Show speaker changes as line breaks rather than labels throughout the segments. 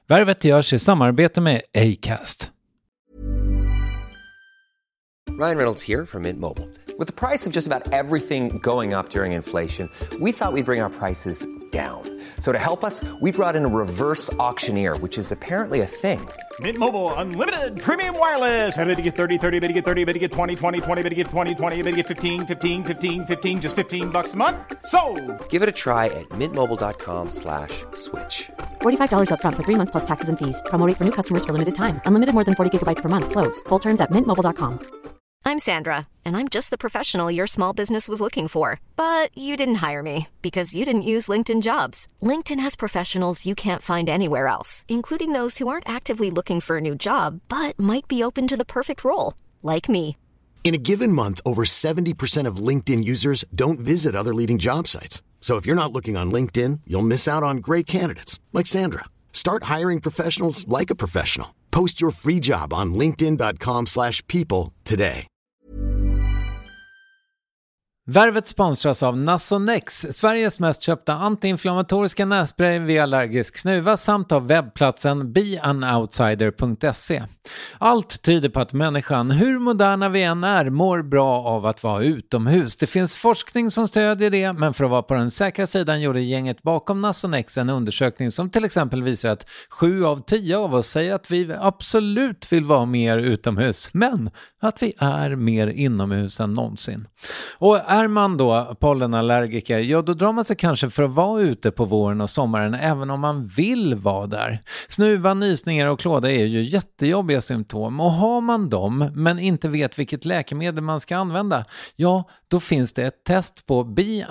Värvet görs i samarbete med Acast.
Ryan Reynolds here from Mint Mobile. With the price of just about everything going up during inflation, we thought we'd bring our prices down. So to help us, we brought in a reverse auctioneer, which is apparently a thing.
Mint Mobile Unlimited Premium Wireless. How to get 30, 30, bit to get 30, bit to get 20, 20, 20, bit to get 20, 20, bit to get 15, 15, 15, 15, just $15 a month? Sold!
Give it a try at mintmobile.com/switch.
$45 up front for 3 months plus taxes and fees. Promo rate for new customers for limited time. Unlimited more than 40 gigabytes per month. Slows full terms at mintmobile.com.
I'm Sandra, and I'm just the professional your small business was looking for. But you didn't hire me because you didn't use LinkedIn Jobs. LinkedIn has professionals you can't find anywhere else, including those who aren't actively looking for a new job, but might be open to the perfect role, like me.
In a given month, over 70% of LinkedIn users don't visit other leading job sites. So if you're not looking on LinkedIn, you'll miss out on great candidates, like Sandra. Start hiring professionals like a professional. Post your free job on linkedin.com/people today.
Värvet sponsras av Nasonex, Sveriges mest köpta antiinflammatoriska nässpray vid allergisk snuva samt av webbplatsen beanoutsider.se. Allt tyder på att människan, hur moderna vi än är, mår bra av att vara utomhus. Det finns forskning som stödjer det, men för att vara på den säkra sidan gjorde gänget bakom Nasonex en undersökning som till exempel visar att 7 av 10 av oss säger att vi absolut vill vara mer utomhus, men att vi är mer inomhus än någonsin. Och är man då pollenallergiker, ja då drar man sig kanske för att vara ute på våren och sommaren även om man vill vara där. Snuva, nysningar och klåda är ju jättejobbiga symptom, och har man dem men inte vet vilket läkemedel man ska använda, ja då finns det ett test på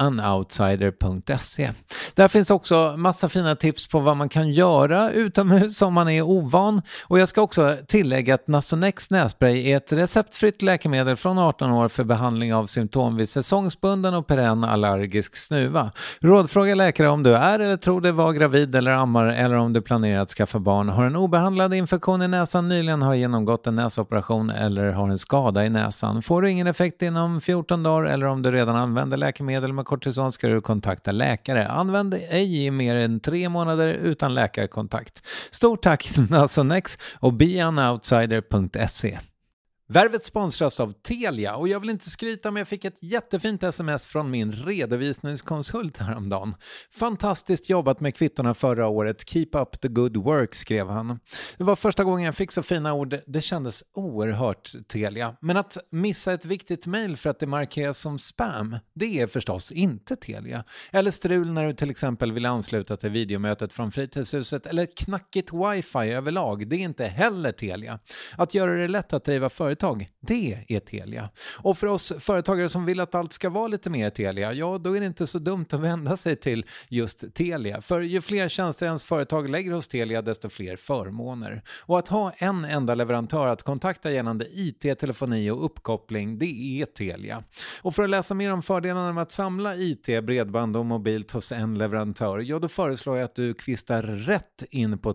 beanoutsider.se. Där finns också massa fina tips på vad man kan göra utomhus om man är ovan, och jag ska också tillägga att Nasonex nässpray är ett receptfritt läkemedel från 18 år för behandling av symptom vid säsongsbunden och perenn allergisk snuva. Rådfråga läkare om du är eller tror dig vara gravid eller ammar, eller om du planerar att skaffa barn, har en obehandlad infektion i näsan, nyligen har genomgått en näsoperation eller har en skada i näsan. Får du ingen effekt inom 14 dagar eller om du redan använder läkemedel med kortison ska du kontakta läkare. Använd ej i mer än 3 månader utan läkarkontakt. Stort tack Nasonex och beanoutsider.se. Värvet sponsras av Telia, och jag vill inte skryta, men jag fick ett jättefint sms från min redovisningskonsult häromdagen. Fantastiskt jobbat med kvittorna förra året. Keep up the good work, skrev han. Det var första gången jag fick så fina ord. Det kändes oerhört Telia. Men att missa ett viktigt mejl för att det markeras som spam, det är förstås inte Telia. Eller strul när du till exempel vill ansluta till videomötet från fritidshuset, eller knackigt wifi överlag, det är inte heller Telia. Att göra det lätt att driva företag, det är Telia. Och för oss företagare som vill att allt ska vara lite mer Telia, ja då är det inte så dumt att vända sig till just Telia. För ju fler tjänster ens företag lägger hos Telia, desto fler förmåner. Och att ha en enda leverantör att kontakta gällande IT, telefoni och uppkoppling, det är Telia. Och för att läsa mer om fördelarna med att samla IT, bredband och mobilt hos en leverantör, ja då föreslår jag att du kvistar rätt in på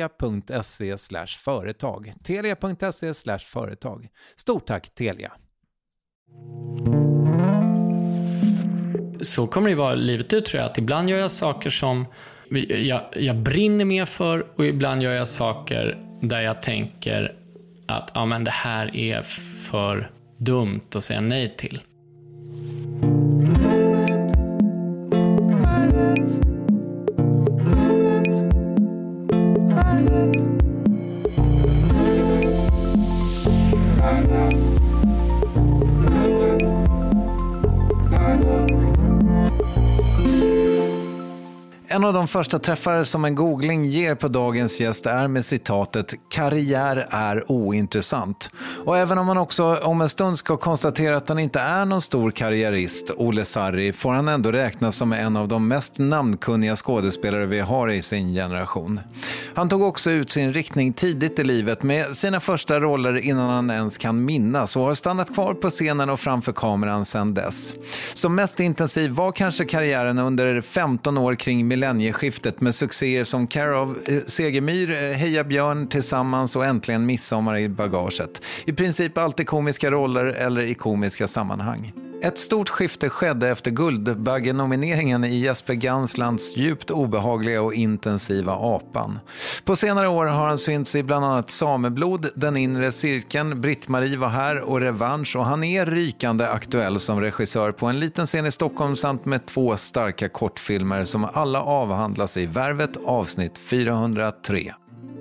telia.se/företag. Telia.se/företag. Stort tack Telia.
Så kommer det vara livet ut, tror jag. Att ibland gör jag saker som jag brinner mer för, och ibland gör jag saker där jag tänker att ja, men det här är för dumt att säga nej till.
En av de första träffar som en googling ger på dagens gäst är med citatet "Karriär är ointressant". Och även om man också om en stund ska konstatera att han inte är någon stor karriärist, Olle Sarri, får han ändå räknas som en av de mest namnkunniga skådespelare vi har i sin generation. Han tog också ut sin riktning tidigt i livet med sina första roller innan han ens kan minnas, och har stannat kvar på scenen och framför kameran sedan dess. Som mest intensiv var kanske karriären under 15 år kring millennieskiftet med succéer som Care of Segemyhr, Heja Björn, Tillsammans och Äntligen midsommar i bagaget. I princip alltid komiska roller eller i komiska sammanhang. Ett stort skifte skedde efter Guldbagge-nomineringen i Jesper Ganslands djupt obehagliga och intensiva Apan. På senare år har han synts i bland annat Sameblod, Den inre cirkeln, Britt-Marie var här och Revansch, och han är rykande aktuell som regissör på en liten scen i Stockholm samt med 2 starka kortfilmer som alla avhandlas i Värvet avsnitt 403.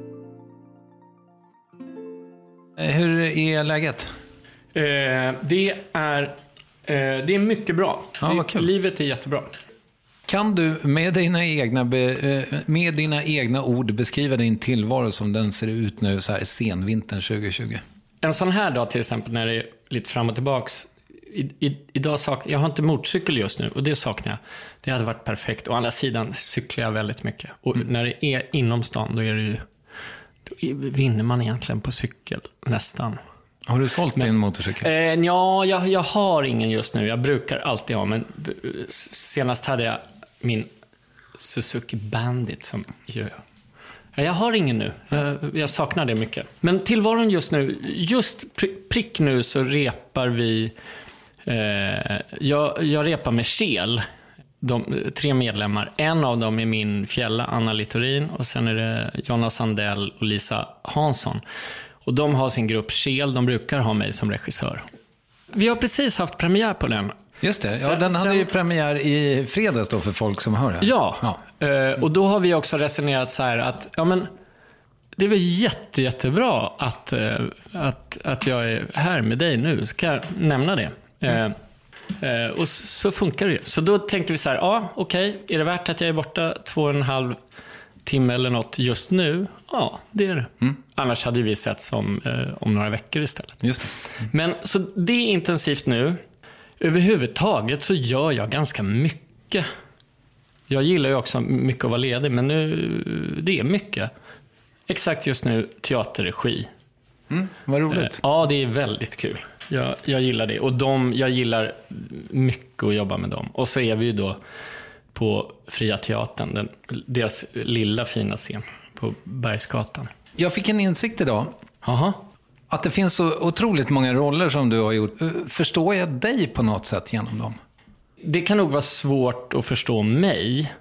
Hur är läget?
Det är mycket bra.
Ja, vad kul.
Livet är jättebra.
Kan du med dina egna ord beskriva din tillvaro som den ser ut nu så här senvintern 2020?
En sån här dag till exempel när det är lite fram och tillbaks. Idag jag har inte motorcykel just nu och det saknar jag. Det hade varit perfekt. Å andra sidan cyklar jag väldigt mycket. Och när det är inom stan då är det ju, då vinner man egentligen på cykel nästan.
Har du sålt din motorcykel?
Ja, jag har ingen just nu. Jag brukar alltid ha, men senast hade jag min Suzuki Bandit som jag har ingen nu. Jag saknar det mycket. Men tillvaron just nu, prick nu så repar vi. Jag repar med Kel. De 3 medlemmar. En av dem är min fjälla, Anna Littorin, och sen är det Jonas Sandell och Lisa Hansson. Och de har sin grupp Kel, de brukar ha mig som regissör. Vi har precis haft premiär på den.
Just det, den hade ju premiär i fredags då för folk som hör det.
Ja. Och då har vi också resonerat så här att det är väl jättebra att jag är här med dig nu, så kan jag nämna det. Och så funkar det ju. Så då tänkte vi så här, okej, är det värt att jag är borta 2,5 timme eller något just nu? Ja, det är det. Annars hade vi sett som om några veckor istället.
Just det.
Men så det är intensivt nu. Överhuvudtaget så gör jag ganska mycket. Jag gillar ju också mycket att vara ledig, men nu det är mycket. Exakt just nu teaterregi.
Vad roligt.
Ja, det är väldigt kul. Jag gillar det. Och jag gillar mycket att jobba med dem. Och så är vi ju då på Fria Teatern, deras lilla fina scen på Bergsgatan.
Jag fick en insikt idag.
Aha.
Att det finns så otroligt många roller som du har gjort. Förstår jag dig på något sätt genom dem?
Det kan nog vara svårt att förstå mig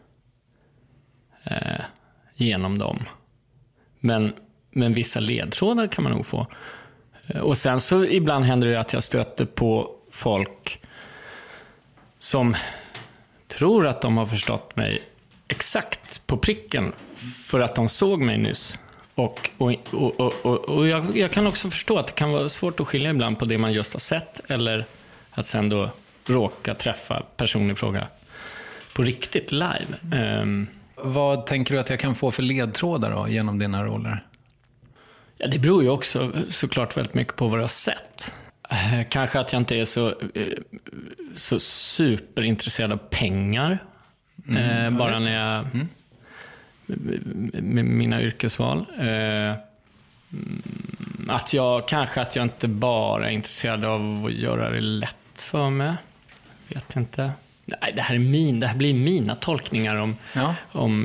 genom dem. Men vissa ledtrådar kan man nog få. Och sen så ibland händer det att jag stöter på folk som tror att de har förstått mig exakt på pricken för att de såg mig nyss. Och jag kan också förstå att det kan vara svårt att skilja ibland på det man just har sett eller att sen då råka träffa personen i fråga på riktigt live.
Vad tänker du att jag kan få för ledtrådar då genom dina roller?
Ja, det beror ju också såklart väldigt mycket på vad jag har sett. Kanske att jag inte är så superintresserad av pengar. Bara när jag med mina yrkesval. Att jag inte bara är intresserad av att göra det lätt för mig. Vet inte. Nej, det här blir mina tolkningar om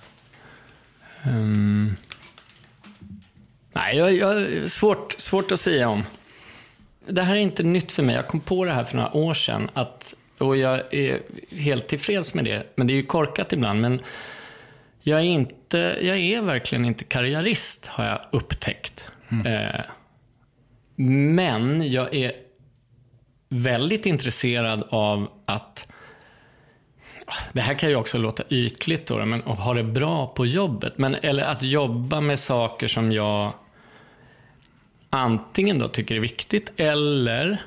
nej, jag svårt att säga om. Det här är inte nytt för mig. Jag kom på det här för några år sedan och jag är helt tillfreds med det. Men det är ju korkat ibland, men jag är verkligen inte karriärist, har jag upptäckt. Men jag är väldigt intresserad av att, det här kan ju också låta ytligt då, men att ha det bra på jobbet. Eller att jobba med saker som jag antingen då tycker är viktigt eller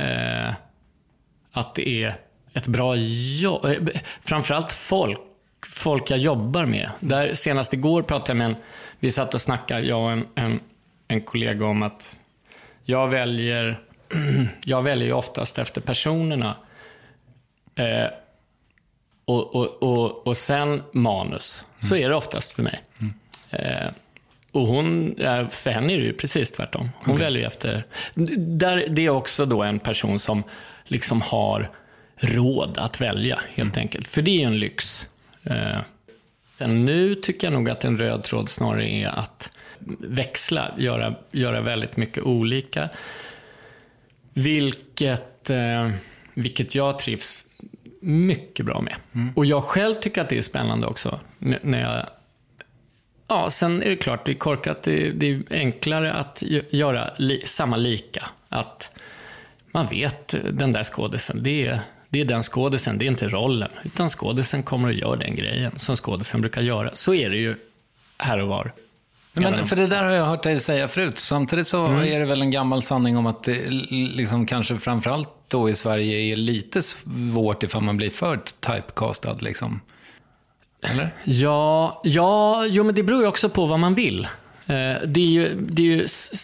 att det är ett bra jobb. Framförallt folk jag jobbar med. Där senast igår pratade jag med vi satt och snackade, jag och en kollega, om att jag väljer ju oftast efter personerna och sen manus. Så är det oftast för mig. Och för henne är det ju precis tvärtom. Hon väljer ju efter. Det är också då en person som liksom har råd att välja, helt enkelt. För det är ju en lyx. Sen nu tycker jag nog att en röd tråd snarare är att växla, göra väldigt mycket olika. Vilket vilket jag trivs mycket bra med. Och jag själv tycker att det är spännande också. När jag... Ja, sen är det klart, det är korkat, det är enklare att göra samma lika. Att man vet, den där skådisen, det är den skådisen, det är inte rollen. Utan skådisen kommer att göra den grejen som skådisen brukar göra. Så är det ju här och var.
Men för det där har jag hört dig säga förut. Samtidigt så är det väl en gammal sanning om att det liksom kanske framförallt då i Sverige är lite svårt ifall man blir för typecastad liksom. Eller?
Jo, men det beror ju också på vad man vill. Det är ju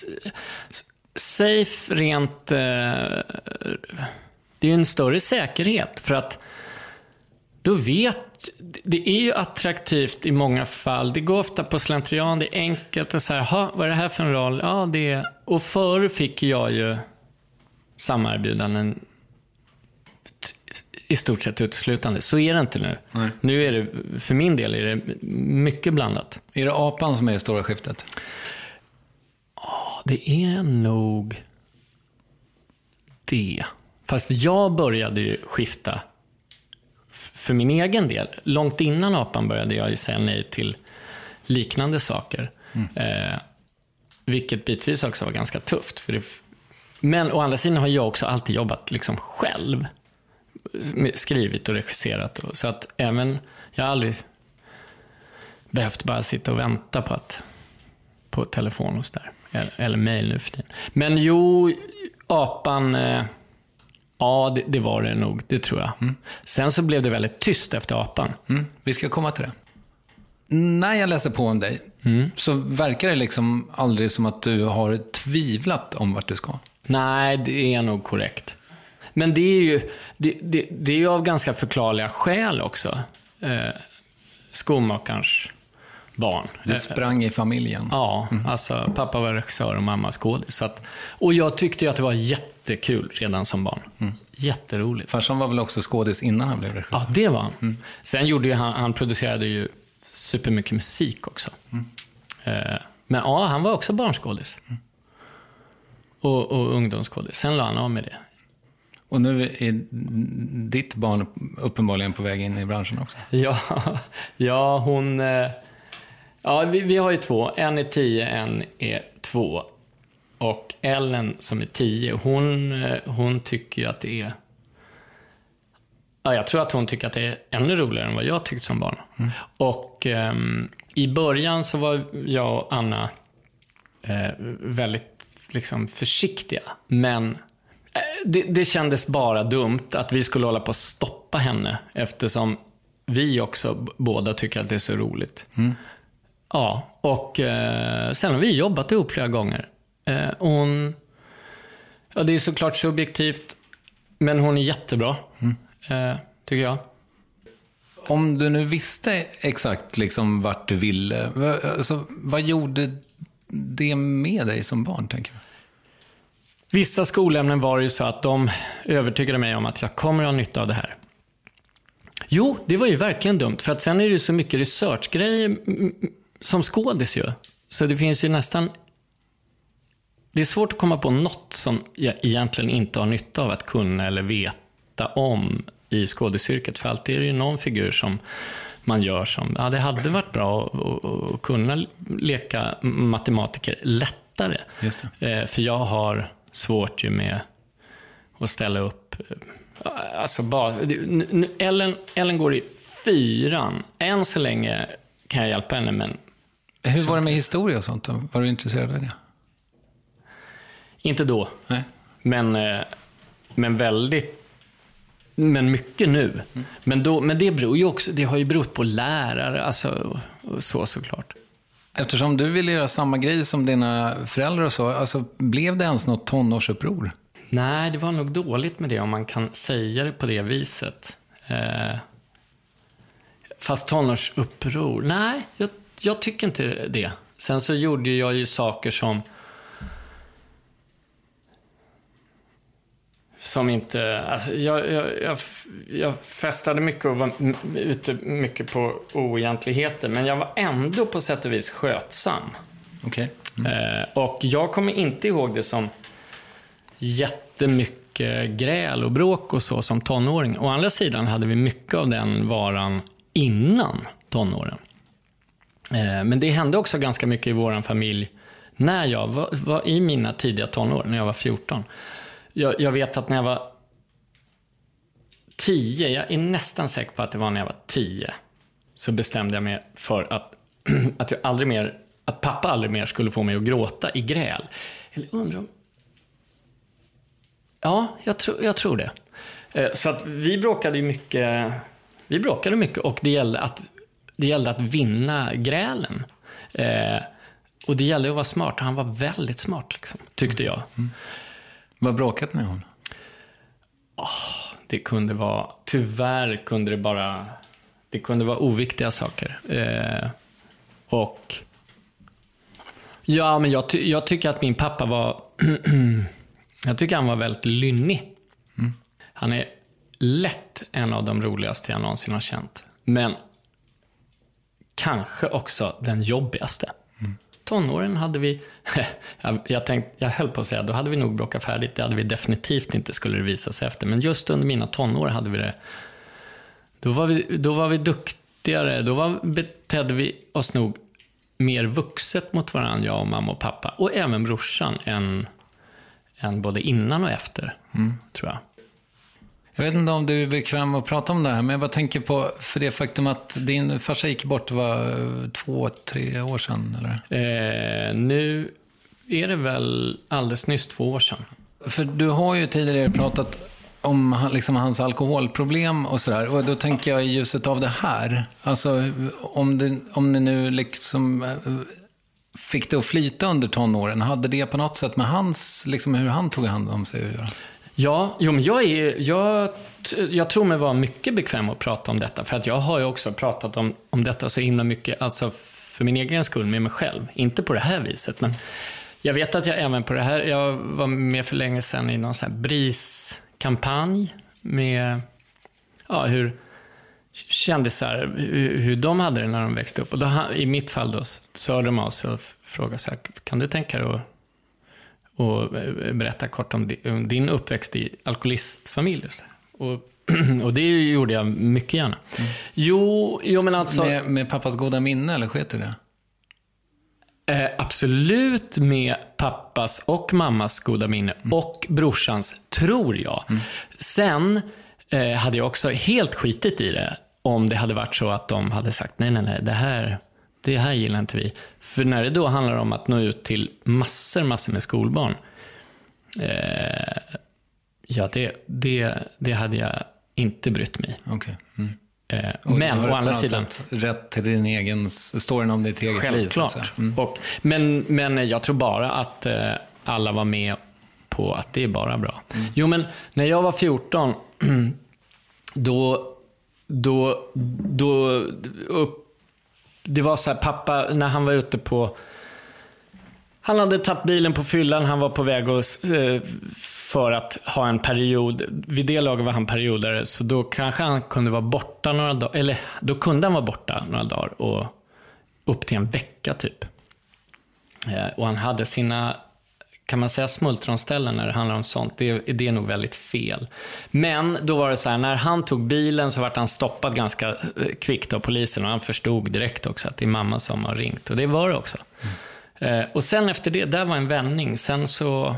safe rent... Det är ju en större säkerhet för att då det är ju attraktivt i många fall. Det går ofta på slentrian, det är enkelt och så här, vad är det här för en roll? Ja, det är... Och förr fick jag ju samma erbjudanden i stort sett uteslutande. Så är det inte nu. Nej. Nu är det, för min del är det mycket blandat.
Är det apan som är det stora skiftet?
Det är nog det. Fast jag började ju skifta för min egen del. Långt innan apan började jag ju säga nej till liknande saker. Vilket bitvis också var ganska tufft. Men å andra sidan har jag också alltid jobbat liksom själv. Skrivit och regisserat. Så att även, jag har aldrig behövt bara sitta och vänta på telefon och så där. Eller mejl nu för tiden. Men jo, apan... Ja, det var det nog, det tror jag. Sen så blev det väldigt tyst efter apan.
Vi ska komma till det. När jag läser på om dig så verkar det liksom aldrig som att du har tvivlat om vart du ska.
Nej, det är nog korrekt. Men det är ju det är ju av ganska förklarliga skäl också. Skomakarens barn.
Det sprang i familjen.
Ja, alltså pappa var regissör och mamma skådis. Och jag tyckte ju att det var jättekul redan som barn. Jätteroligt.
Farsan var väl också skådis innan han blev regissör?
Ja, det var han. Sen gjorde ju han producerade ju supermycket musik också. Men ja, han var också barnskådis. Och ungdomsskådis. Sen la han av med det.
Och nu är ditt barn uppenbarligen på väg in i branschen också.
Ja, hon... Ja, vi har ju 2. En är 10, en är 2. Och Ellen som är 10, hon tycker ju att det är... Ja, jag tror att hon tycker att det är ännu roligare än vad jag tyckte som barn. Och i början så var jag och Anna väldigt liksom försiktiga. Men det kändes bara dumt att vi skulle hålla på att stoppa henne. Eftersom vi också båda tycker att det är så roligt. Ja, och sen har vi jobbat ihop flera gånger. Det är såklart subjektivt, men hon är jättebra, tycker jag.
Om du nu visste exakt liksom vart du ville, alltså, vad gjorde det med dig som barn, tänker du?
Vissa skolämnen var ju så att de övertygade mig om att jag kommer att ha nytta av det här. Jo, det var ju verkligen dumt, för att sen är det ju så mycket researchgrejer som skådis ju. Så det finns ju nästan... Det är svårt att komma på något som jag egentligen inte har nytta av att kunna eller veta om i skådisyrket. För alltid är det ju någon figur som man gör som... Ja, det hade varit bra att kunna leka matematiker lättare.
Just det.
För jag har svårt ju med att ställa upp... Alltså bara... Ellen går i 4. Än så länge kan jag hjälpa henne, men...
Hur var det med historia och sånt då? Var du intresserad av det?
Inte då.
Nej.
Men väldigt... Men mycket nu. Men det beror ju också... Det har ju berott på lärare, alltså, såklart.
Eftersom du ville göra samma grej som dina föräldrar och så, alltså, blev det ens något tonårsuppror?
Nej, det var nog dåligt med det, om man kan säga det på det viset. Fast tonårsuppror... Nej, jag tycker inte det. Sen så gjorde jag ju saker som inte... Alltså jag festade mycket och var ute mycket på oegentligheter. Men jag var ändå på sätt och vis skötsam.
Okej.
Och jag kommer inte ihåg det som jättemycket mycket gräl och bråk och så som tonåring. Å andra sidan hade vi mycket av den varan innan tonåren. Men det hände också ganska mycket i våran familj när jag var i mina tidiga tonår, när jag var 14. Jag vet att när jag var 10, jag är nästan säker på att det var när jag var 10, så bestämde jag mig för att pappa aldrig mer skulle få mig att gråta i gräl. Eller undrar om... Ja, jag tror det. Så att vi bråkade mycket och det gällde att vinna grälen. Och det gällde att vara smart. Han var väldigt smart liksom, tyckte jag.
Vad bråkat med hon?
Det kunde vara... Tyvärr kunde det bara... Det kunde vara oviktiga saker. Och... Ja, men jag tycker att min pappa var... jag tycker han var väldigt lynnig. Han är lätt en av de roligaste jag någonsin har känt. Men kanske också den jobbigaste. Tonåren hade vi... jag höll på att säga, då hade vi nog bråkat färdigt. Det hade vi definitivt inte, skulle det visa sig efter. Men just under mina tonår hade vi det... Då var vi duktigare. Betedde vi oss nog mer vuxet mot varandra, jag och mamma och pappa. Och även brorsan än både innan och efter, tror jag.
Jag vet inte om du är bekväm att prata om det här, men jag bara tänker på, för det faktum att din farsa gick bort, var 2-3 år sedan, eller?
Nu är det väl alldeles nyss 2 år sedan.
För du har ju tidigare pratat om liksom hans alkoholproblem och sådär, och då tänker jag i ljuset av det här, alltså om det nu liksom fick det att flyta under tonåren, hade det på något sätt med hans, liksom hur han tog hand om sig att göra?
Ja, men jag tror mig vara mycket bekväm att prata om detta, för att jag har ju också pratat om detta så himla mycket, alltså för min egen skull, med mig själv, inte på det här viset, men jag vet att jag även på det här, jag var med för länge sedan i någon sån här BRIS-kampanj med hur kändisar, hur de hade det när de växte upp, och då, i mitt fall då, så hörde de av sig och frågade så här, kan du tänka dig och berätta kort om din uppväxt i alkoholistfamilj. Och det gjorde jag mycket gärna. Jo, men alltså...
Med pappas goda minne, eller sket du det?
Absolut med pappas och mammas goda minne. Och brorsans, tror jag. Sen hade jag också helt skitit i det om det hade varit så att de hade sagt nej, det här gillar inte vi. För när det då handlar om att nå ut till massor med skolbarn, det hade jag inte brytt mig.
Okej.
Men å andra sidan
rätt till din egen storyn om ditt eget liv.
Självklart. Men jag tror bara att alla var med på att det är bara bra. Jo, men när jag var 14 det var så här, pappa, när han var ute på... Han hade tagit bilen på fyllan, han var på väg för att ha en period. Vid det laget var han periodare, så då kanske han kunde vara borta några dagar. Eller då kunde han vara borta några dagar och upp till en vecka typ. Och han hade sina, kan man säga, smultronställen när det handlar om sånt. Det är nog väldigt fel. Men då var det så här, när han tog bilen så var han stoppad ganska kvickt av polisen, och han förstod direkt också att det är mamma som har ringt. Och det var det också. Och sen efter det, där var en vändning. Sen så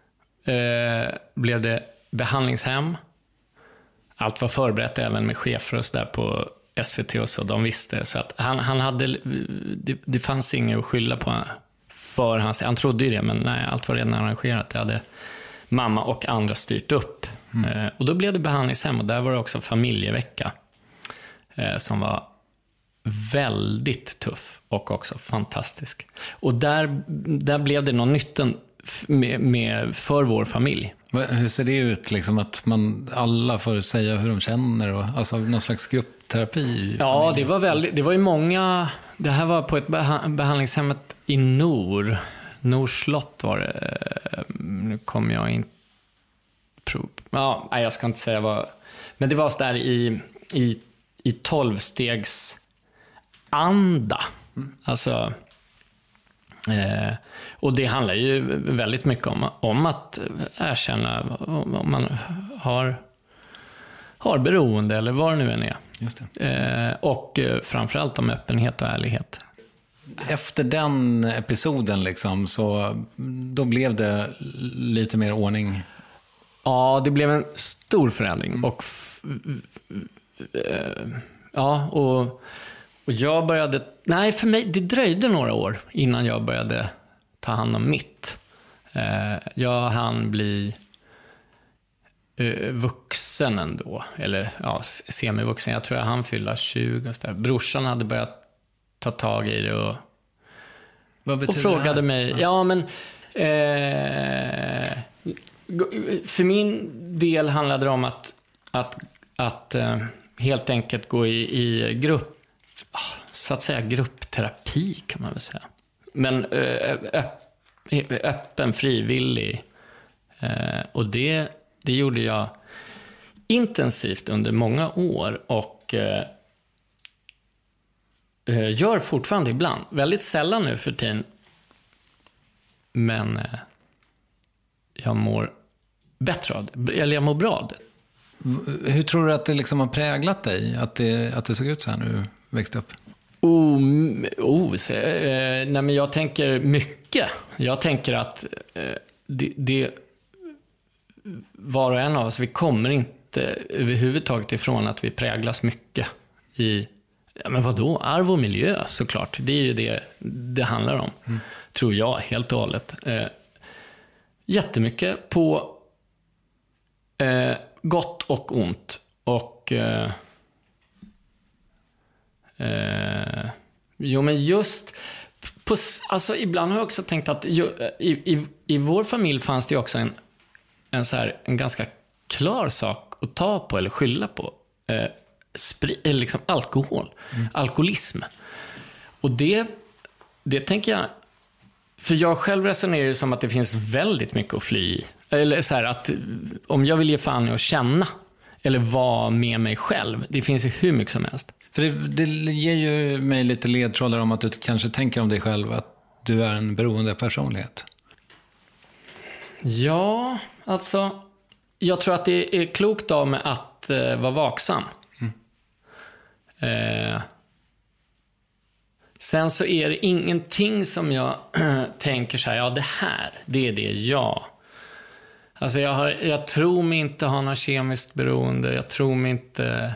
blev det behandlingshem. Allt var förberett, även med chefer och så där på SVT och så. De visste, så att han hade, det fanns inget att skylla på för hans. Han trodde ju det, men nej, allt var redan arrangerat. Det hade mamma och andra styrt upp. Och då blev det behandlingshem, och där var det också familjevecka som var väldigt tuff och också fantastisk. Och där blev det någon nytten för vår familj.
Hur ser det ut liksom, att alla får säga hur de känner, och alltså någon slags gruppterapi?
Ja, det var ju många. Det här var på ett behandlingshemmet i Norslott var det. Nu kommer jag inte jag ska inte säga vad, men det var så där i 12-stegs anda. Alltså Och det handlar ju väldigt mycket om att erkänna om man har beroende eller vad det nu än är.
Just det.
Och framförallt om öppenhet och ärlighet.
Efter den episoden liksom, så då blev det lite mer ordning.
Ja, det blev en stor förändring. Och och jag började... Nej, för mig, det dröjde några år innan jag började ta hand om mitt. Jag hann bli vuxen ändå. Eller semivuxen. Jag tror jag hann fylla 20. Och så där. Brorsan hade börjat ta tag i det och frågade mig... Ja, men... för min del handlade det om att helt enkelt gå i grupp, så att säga gruppterapi kan man väl säga. Men öppen, frivillig. Och det gjorde jag intensivt under många år och gör fortfarande ibland. Väldigt sällan nu för tiden. Men jag mår bättre av det. Eller jag mår bra av det.
Hur tror du att det liksom har präglat dig? Att det såg ut så här när du växte upp?
Nej, men jag tänker mycket. Jag tänker att det var och en av oss, vi kommer inte överhuvudtaget ifrån att vi präglas mycket i, men vadå? Arv och miljö, såklart. Det är ju det handlar om. Tror jag, helt och hållet. Jättemycket på gott och ont. Och men just alltså ibland har jag också tänkt att i vår familj fanns det också en ganska klar sak att ta på eller skylla på. Eller liksom alkohol. Alkoholism. Och det tänker jag, för jag själv resonerar ju som att det finns väldigt mycket att fly i. Eller så här, att om jag vill ge fan i att känna eller vara med mig själv, det finns ju hur mycket som helst.
För det ger ju mig lite ledtrådar om att du kanske tänker om dig själv att du är en beroende personlighet.
Ja, alltså jag tror att det är klokt av mig att vara vaksam. Sen så är det ingenting som jag tänker så här, ja det är det jag. Alltså jag tror mig inte ha något kemiskt beroende, jag tror mig inte...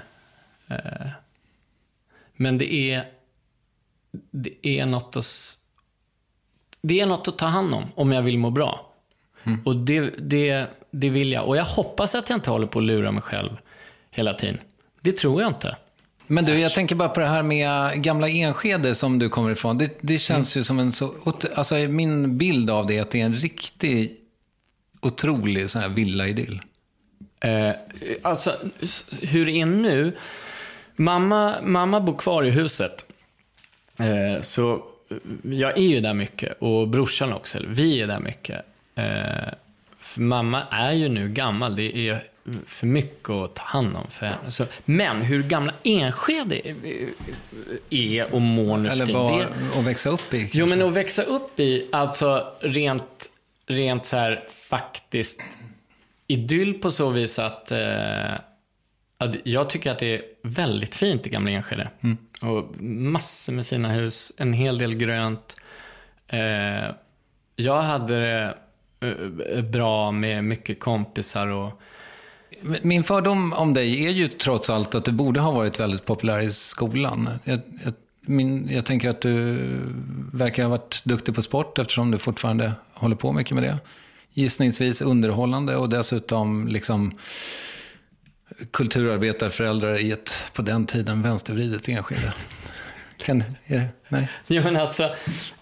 men det är något att ta hand om jag vill må bra. Och det vill jag. Och jag hoppas att jag inte håller på att lura mig själv hela tiden. Det tror jag inte.
Men du, jag tänker bara på det här med gamla Enskede som du kommer ifrån. Det känns ju som en så... Alltså min bild av det är att det är en riktig otrolig sån här villa-idyll.
Alltså hur det är nu... Mamma bor kvar i huset. Så jag är ju där mycket. Och brorsan också. Vi är där mycket. För mamma är ju nu gammal. Det är för mycket att ta hand om för henne. Så, men hur gamla Enskede är och mår nu.
Eller vad att växa upp i. Kanske.
Jo, men att växa upp i, alltså rent så här faktiskt idyll på så vis att jag tycker att det är väldigt fint i gamla Enskede. Och massor med fina hus, en hel del grönt. Jag hade det bra med mycket kompisar och...
Min fördom om dig är ju trots allt att du borde ha varit väldigt populär i skolan. Jag tänker att du verkar ha varit duktig på sport eftersom du fortfarande håller på mycket med det. Gissningsvis underhållande och dessutom liksom kulturarbetarföräldrar i ett på den tiden vänstervridet Enskede. Nej.
Jo, men alltså...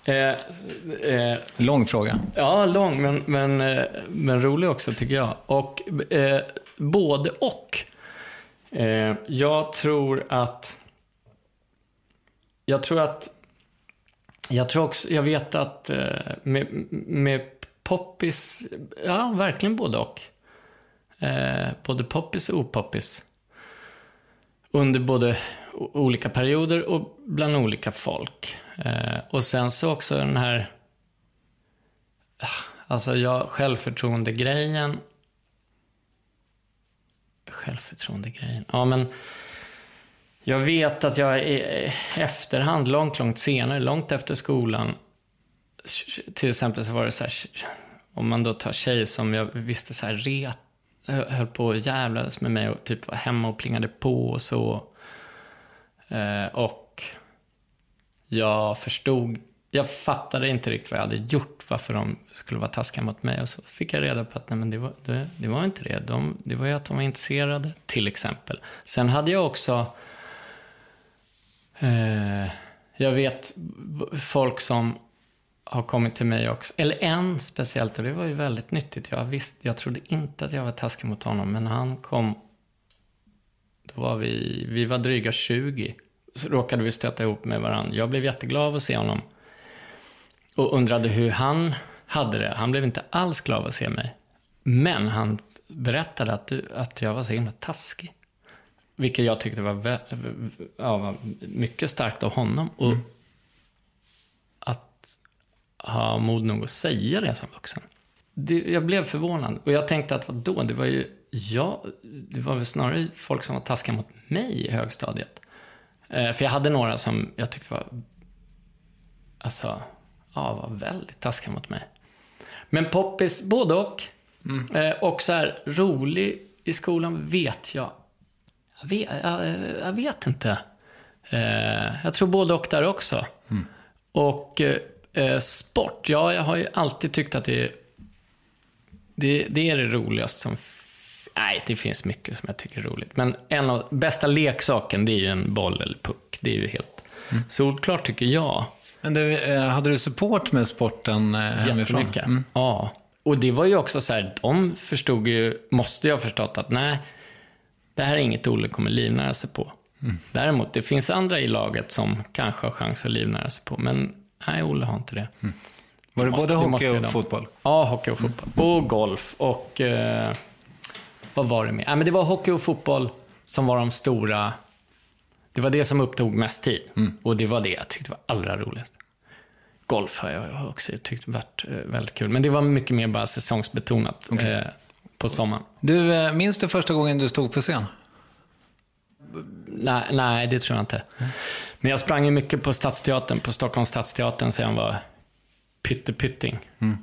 lång fråga.
Ja, lång, men rolig också tycker jag. Och både och. Jag vet att med poppis, ja, verkligen både och. Både poppis och opoppis. Under både olika perioder och bland olika folk. Och sen så också den här Alltså självförtroende-grejen. Ja, men jag vet att jag i efterhand, långt senare, långt efter skolan, till exempel så var det så här, om man då tar tjej som jag visste så här höll på och jävlades med mig och typ var hemma och plingade på och så. Och jag fattade inte riktigt vad jag hade gjort, varför de skulle vara taskiga mot mig. Och så fick jag reda på att nej, men det var inte det. Det var ju att de var intresserade, till exempel. Sen hade jag också... jag vet folk som har kommit till mig också. Eller en speciellt, och det var ju väldigt nyttigt. Jag trodde inte att jag var taskig mot honom, men han kom... Då var vi var dryga 20. Så råkade vi stöta ihop med varandra. Jag blev jätteglad av att se honom. Och undrade hur han hade det. Han blev inte alls glad av att se mig. Men han berättade att jag var så himla taskig. Vilket jag tyckte var mycket starkt av honom. Och att ha mod nog att säga det som vuxen. Jag blev förvånad. Och jag tänkte att vadå? Det var väl snarare folk som var taskiga mot mig i högstadiet. För jag hade några som jag tyckte var... Alltså... var väldigt taskiga mot mig. Men poppis, både och. Och så här rolig i skolan vet jag. Jag vet inte. Jag tror både och där också. Och sport, jag har ju alltid tyckt att det är det roligaste som... Nej, det finns mycket som jag tycker är roligt. Men en av bästa leksaken, det är ju en boll eller puck. Det är ju helt solklart, tycker jag.
Men hade du support med sporten hemifrån?
Jättemycket. Ja. Och det var ju också så här, de förstod ju, måste jag ha förstått att nej, det här är inget Olle kommer livnära sig på. Däremot, det finns andra i laget som kanske har chans att livnära sig på, men nej, Olle har inte det.
Var det både hockey och fotboll?
Ja, hockey och fotboll. Och golf och vad var det med? Men det var hockey och fotboll som var de stora. Det var det som upptog mest tid. Och det var det jag tyckte var allra roligast. Golf har jag också tyckt varit väldigt kul. Men det var mycket mer bara säsongsbetonat på sommaren.
Du, minns du första gången du stod på scen?
Nej, det tror jag inte. Men jag sprang ju mycket på Stadsteatern, på Stockholms Stadsteatern, sedan jag var pytting.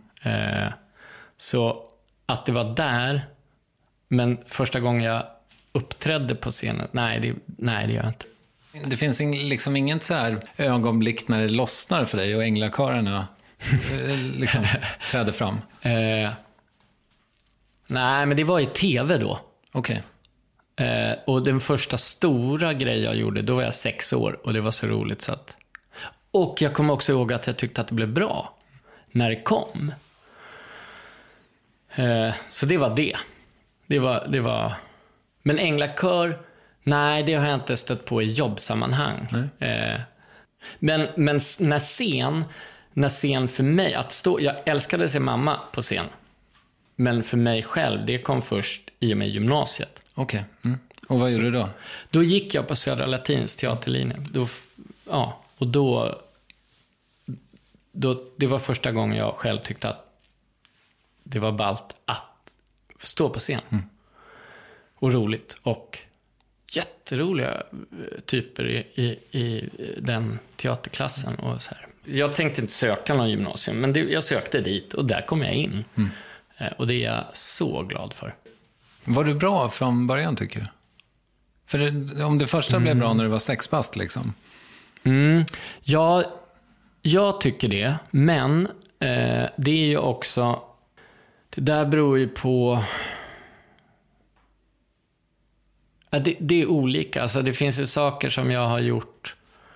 Så att det var där, men första gången jag uppträdde på scenen, nej, det gör jag inte.
Det finns liksom inget så här ögonblick när det lossnar för dig och änglakörerna liksom träder fram?
Nej, men det var i tv då.
Okej.
Och den första stora grej jag gjorde, då var jag 6 år och det var så roligt så att... Och jag kommer också ihåg att jag tyckte att det blev bra när det kom. Så det var det. Det var... Men änglakör, nej, det har jag inte stött på i jobbsammanhang. Men när scen för mig, att stå... Jag älskade att se mamma på scen. Men för mig själv, det kom först i och med gymnasiet.
Okej. Och vad gjorde du då?
Då gick jag på Södra Latins teaterlinje. Och då det var första gången jag själv tyckte att det var ballt att stå på scen. Och roligt. Och jätteroliga typer i den teaterklassen. Och så här. Jag tänkte inte söka någon gymnasium, men jag sökte dit och där kom jag in. Och det är jag så glad för.
Var du bra från början, tycker du? För om det första blev bra när du var 6 bast liksom.
Ja, jag tycker det. Men det är ju också... Det där beror ju på... Det är olika. Alltså det finns ju saker som jag har gjort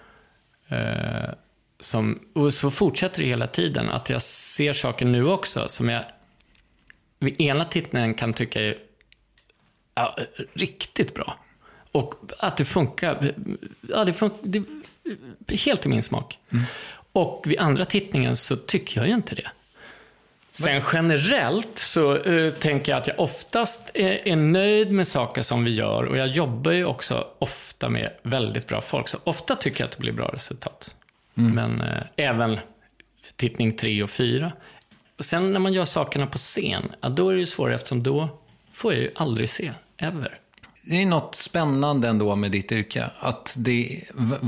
och så fortsätter det hela tiden. Att jag ser saker nu också som jag vid ena tittningen kan tycka är riktigt bra. Och att det funkar. Det är helt i min smak. Och vid andra tittningen så tycker jag ju inte det. Sen generellt så tänker jag att jag oftast är nöjd med saker som vi gör. Och jag jobbar ju också ofta med väldigt bra folk. Så ofta tycker jag att det blir bra resultat. Men även tittning 3 och 4. Sen när man gör sakerna på scen, då är det ju svårare eftersom då får jag ju aldrig se, ever.
Det är något spännande ändå med ditt yrke. Att det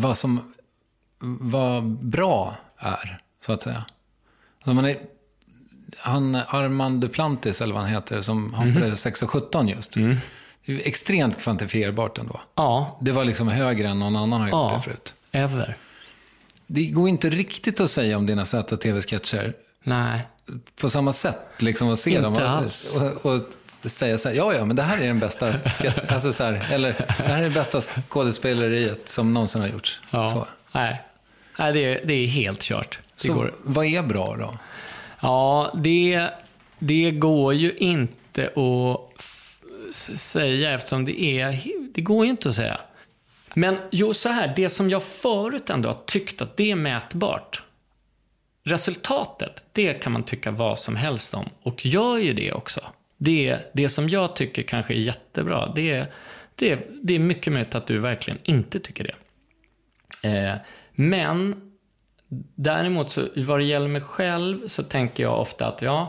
vad bra är, så att säga. Alltså Armand Duplantis, eller vad han heter, som hoppade 6 och 17 just. Det är extremt kvantifierbart ändå.
Ja.
Det var liksom högre än någon annan har gjort det förut.
Ever.
Det går inte riktigt att säga om dina ZTV-sketcher.
Nej.
På samma sätt, liksom att se
inte
dem.
Alls.
Och säga så här, ja, men det här är den bästa alltså så här, eller det här är det bästa skådespeleriet som någonsin har gjorts.
Ja.
Så.
Nej, det är helt kört.
Vad är bra då?
Ja, det går ju inte att säga eftersom det går ju inte att säga. Men så här, det som jag förut ändå har tyckt att det är mätbart. Resultatet, det kan man tycka vad som helst om. Och gör ju det också. Det som jag tycker kanske är jättebra, det är mycket möjligt att du verkligen inte tycker det. Men däremot så vad det gäller mig själv så tänker jag ofta att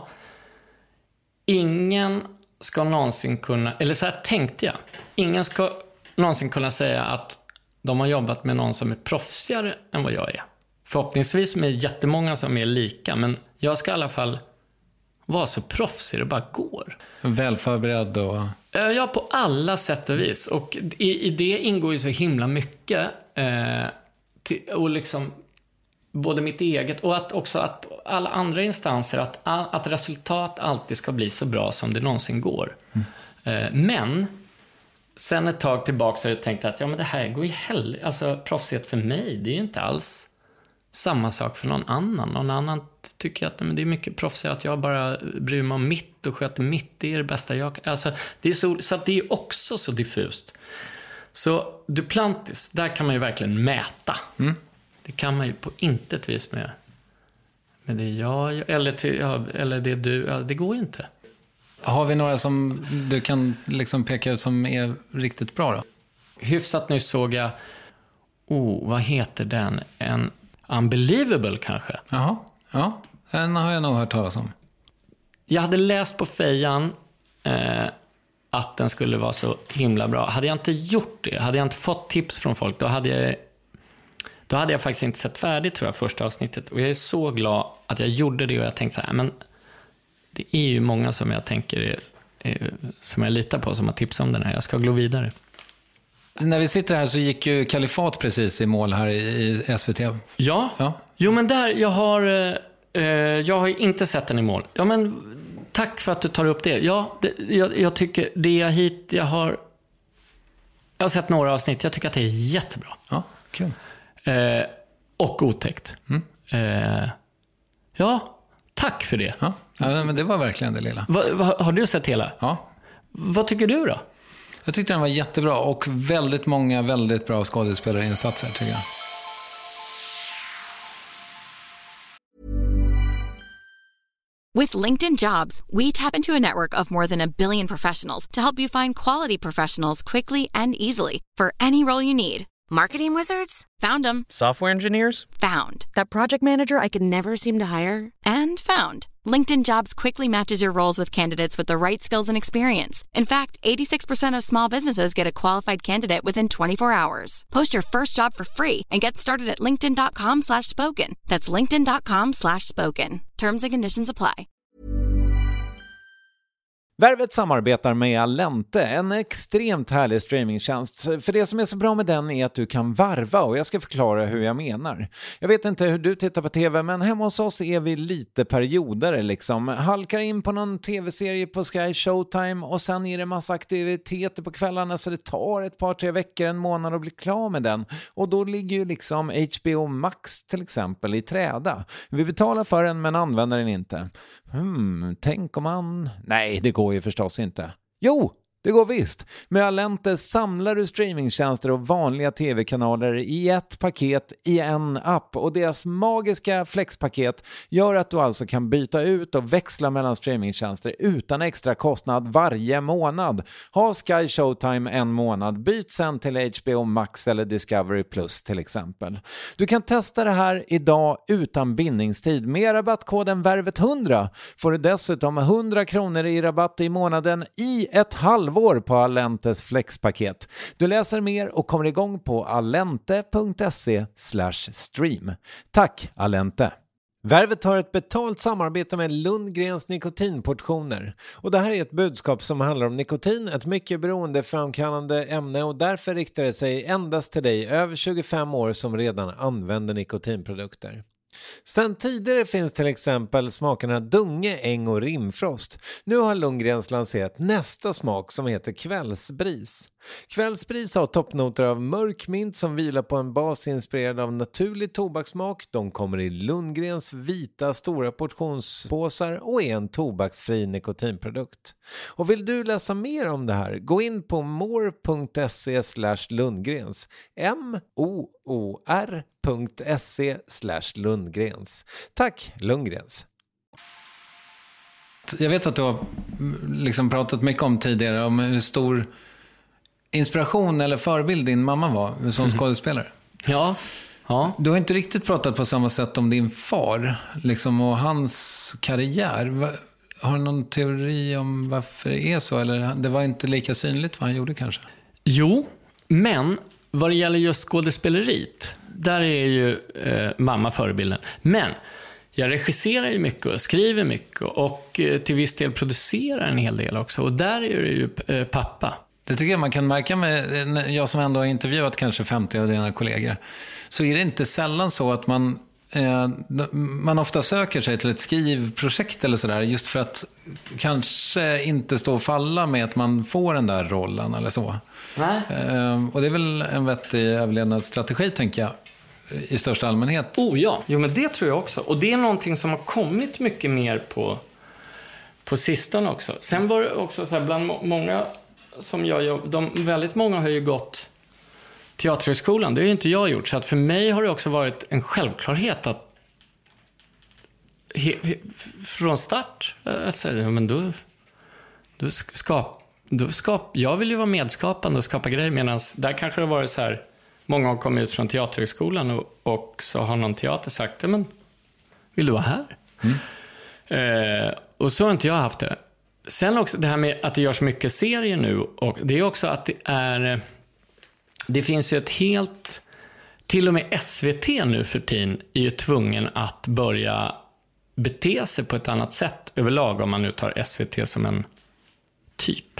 ingen ska någonsin kunna, eller så här tänkte jag, ingen ska någonsin kunna säga att de har jobbat med någon som är proffsigare än vad jag är. Förhoppningsvis med jättemånga som är lika, men jag ska i alla fall vara så proffsig det bara går.
Väl förberedd och...
Ja, på alla sätt och vis. Och i det ingår ju så himla mycket. Och liksom både mitt eget och att också att alla andra instanser, att resultat alltid ska bli så bra som det någonsin går. Men sen ett tag tillbaka så har jag tänkt att men det här går ju alltså proffsighet för mig, det är ju inte alls samma sak för någon annan. Någon annan tycker att men det är mycket proffsigt att jag bara bryr mig om mitt och sköter mitt, det är det bästa jag kan. Alltså, det är så att det är också så diffust. Så Duplantis, där kan man ju verkligen mäta. Det kan man ju på intet vis med det jag eller det du, det går ju inte.
Har vi några som du kan liksom peka ut som är riktigt bra då?
Hyfsat nu såg jag, vad heter den? En Unbelievable kanske.
Jaha, ja. Den har jag nog hört talas om.
Jag hade läst på fejan att den skulle vara så himla bra. Hade jag inte gjort det, hade jag inte fått tips från folk, då hade jag faktiskt inte sett färdigt, tror jag, första avsnittet. Och jag är så glad att jag gjorde det, och jag tänkte så här, men det är ju många som jag tänker som jag litar på som har tips om den här. Jag ska gå vidare.
När vi sitter här så gick ju Kalifat precis i mål här i SVT.
Ja. Jo, men där jag har inte sett den i mål. Ja, men tack för att du tar upp det. Ja, jag tycker jag har sett några avsnitt. Jag tycker att det är jättebra.
Ja, kul.
Och otäckt. Ja, tack för det.
Ja, men det var verkligen det lilla.
Har du sett hela?
Ja.
Vad tycker du då?
Jag tyckte den var jättebra och väldigt många väldigt bra skådespelarinsatser, tycker jag.
With LinkedIn Jobs, we tap into a network of more than 1 billion professionals to help you find quality professionals quickly and easily for any role you need. Marketing wizards? Found them.
Software engineers?
Found. That project manager I could never seem to hire? And found. LinkedIn Jobs quickly matches your roles with candidates with the right skills and experience. In fact, 86% of small businesses get a qualified candidate within 24 hours. Post your first job for free and get started at linkedin.com/spoken. That's linkedin.com/spoken. Terms and conditions apply.
Värvet samarbetar med Allente, en extremt härlig streamingtjänst. För det som är så bra med den är att du kan varva, och jag ska förklara hur jag menar. Jag vet inte hur du tittar på tv, men hemma hos oss är vi lite perioder liksom. Halkar in på någon tv-serie på Sky Showtime och sen är det massa aktiviteter på kvällarna, så det tar ett par, 3 veckor, en månad att bli klar med den. Och då ligger ju liksom HBO Max till exempel i träda. Vi betalar för den men använder den inte. Tänk om man... Nej, det går ju förstås inte. Jo, Det går visst. Med Allente samlar du streamingtjänster och vanliga tv-kanaler i ett paket i en app. Och deras magiska flexpaket gör att du alltså kan byta ut och växla mellan streamingtjänster utan extra kostnad varje månad. Ha Sky Showtime en månad. Byt sen till HBO Max eller Discovery Plus till exempel. Du kan testa det här idag utan bindningstid. Med rabattkoden VÄRVET100 får du dessutom 100 kronor i rabatt i månaden i ett halvår på Allentes flexpaket. Du läser mer och kommer igång på allente.se/stream. Tack Allente! Värvet har ett betalt samarbete med Lundgrens nikotinportioner. Och det här är ett budskap som handlar om nikotin, ett mycket beroendeframkallande ämne, och därför riktar det sig endast till dig över 25 år som redan använder nikotinprodukter. Sedan tidigare finns till exempel smakerna Dunge, Äng och Rimfrost. Nu har Lundgrens lanserat nästa smak som heter Kvällsbris. Kvällsbris har toppnoter av mörk mint som vilar på en bas inspirerad av naturlig tobakssmak. De kommer i Lundgrens vita stora portionspåsar och är en tobaksfri nikotinprodukt. Och vill du läsa mer om det här, gå in på more.se/Lundgrens. MOOR.se/Lundgrens. Tack Lundgrens!
Jag vet att du har liksom pratat mycket om tidigare om hur stor inspiration eller förebild din mamma var som skådespelare.
Ja.
Du har inte riktigt pratat på samma sätt om din far liksom, och hans karriär. Har du någon teori om varför det är så? Eller det var inte lika synligt vad han gjorde kanske?
Jo, men vad det gäller just skådespeleriet, där är ju mamma förebilden. Men jag regisserar ju mycket och skriver mycket och till viss del producerar en hel del också. Och där är det ju pappa.
Det tycker jag man kan märka med, jag som ändå har intervjuat kanske 50 av dina kollegor, så är det inte sällan så att man ofta söker sig till ett skrivprojekt eller sådär, just för att kanske inte stå och falla med att man får den där rollen eller så.
Nej.
Och det är väl en vettig överlevnadsstrategi, tänker jag, i största allmänhet.
Oh ja, jo men det tror jag också. Och det är någonting som har kommit mycket mer på sistone också. Sen var det också så här, bland många som väldigt många har ju gått Teaterhögskolan. Det har ju inte jag gjort. Så att för mig har det också varit en självklarhet att från start att säga, men jag vill ju vara medskapande och skapa grejer, medan där kanske det varit så här, många har kommit ut från Teaterhögskolan och så har någon teater sagt, men vill du vara här? Och så har inte jag haft det. Sen också det här med att det görs mycket serier nu, och det är också att det finns ju ett helt, till och med SVT nu för tiden är ju tvungen att börja bete sig på ett annat sätt överlag, om man nu tar SVT som en typ.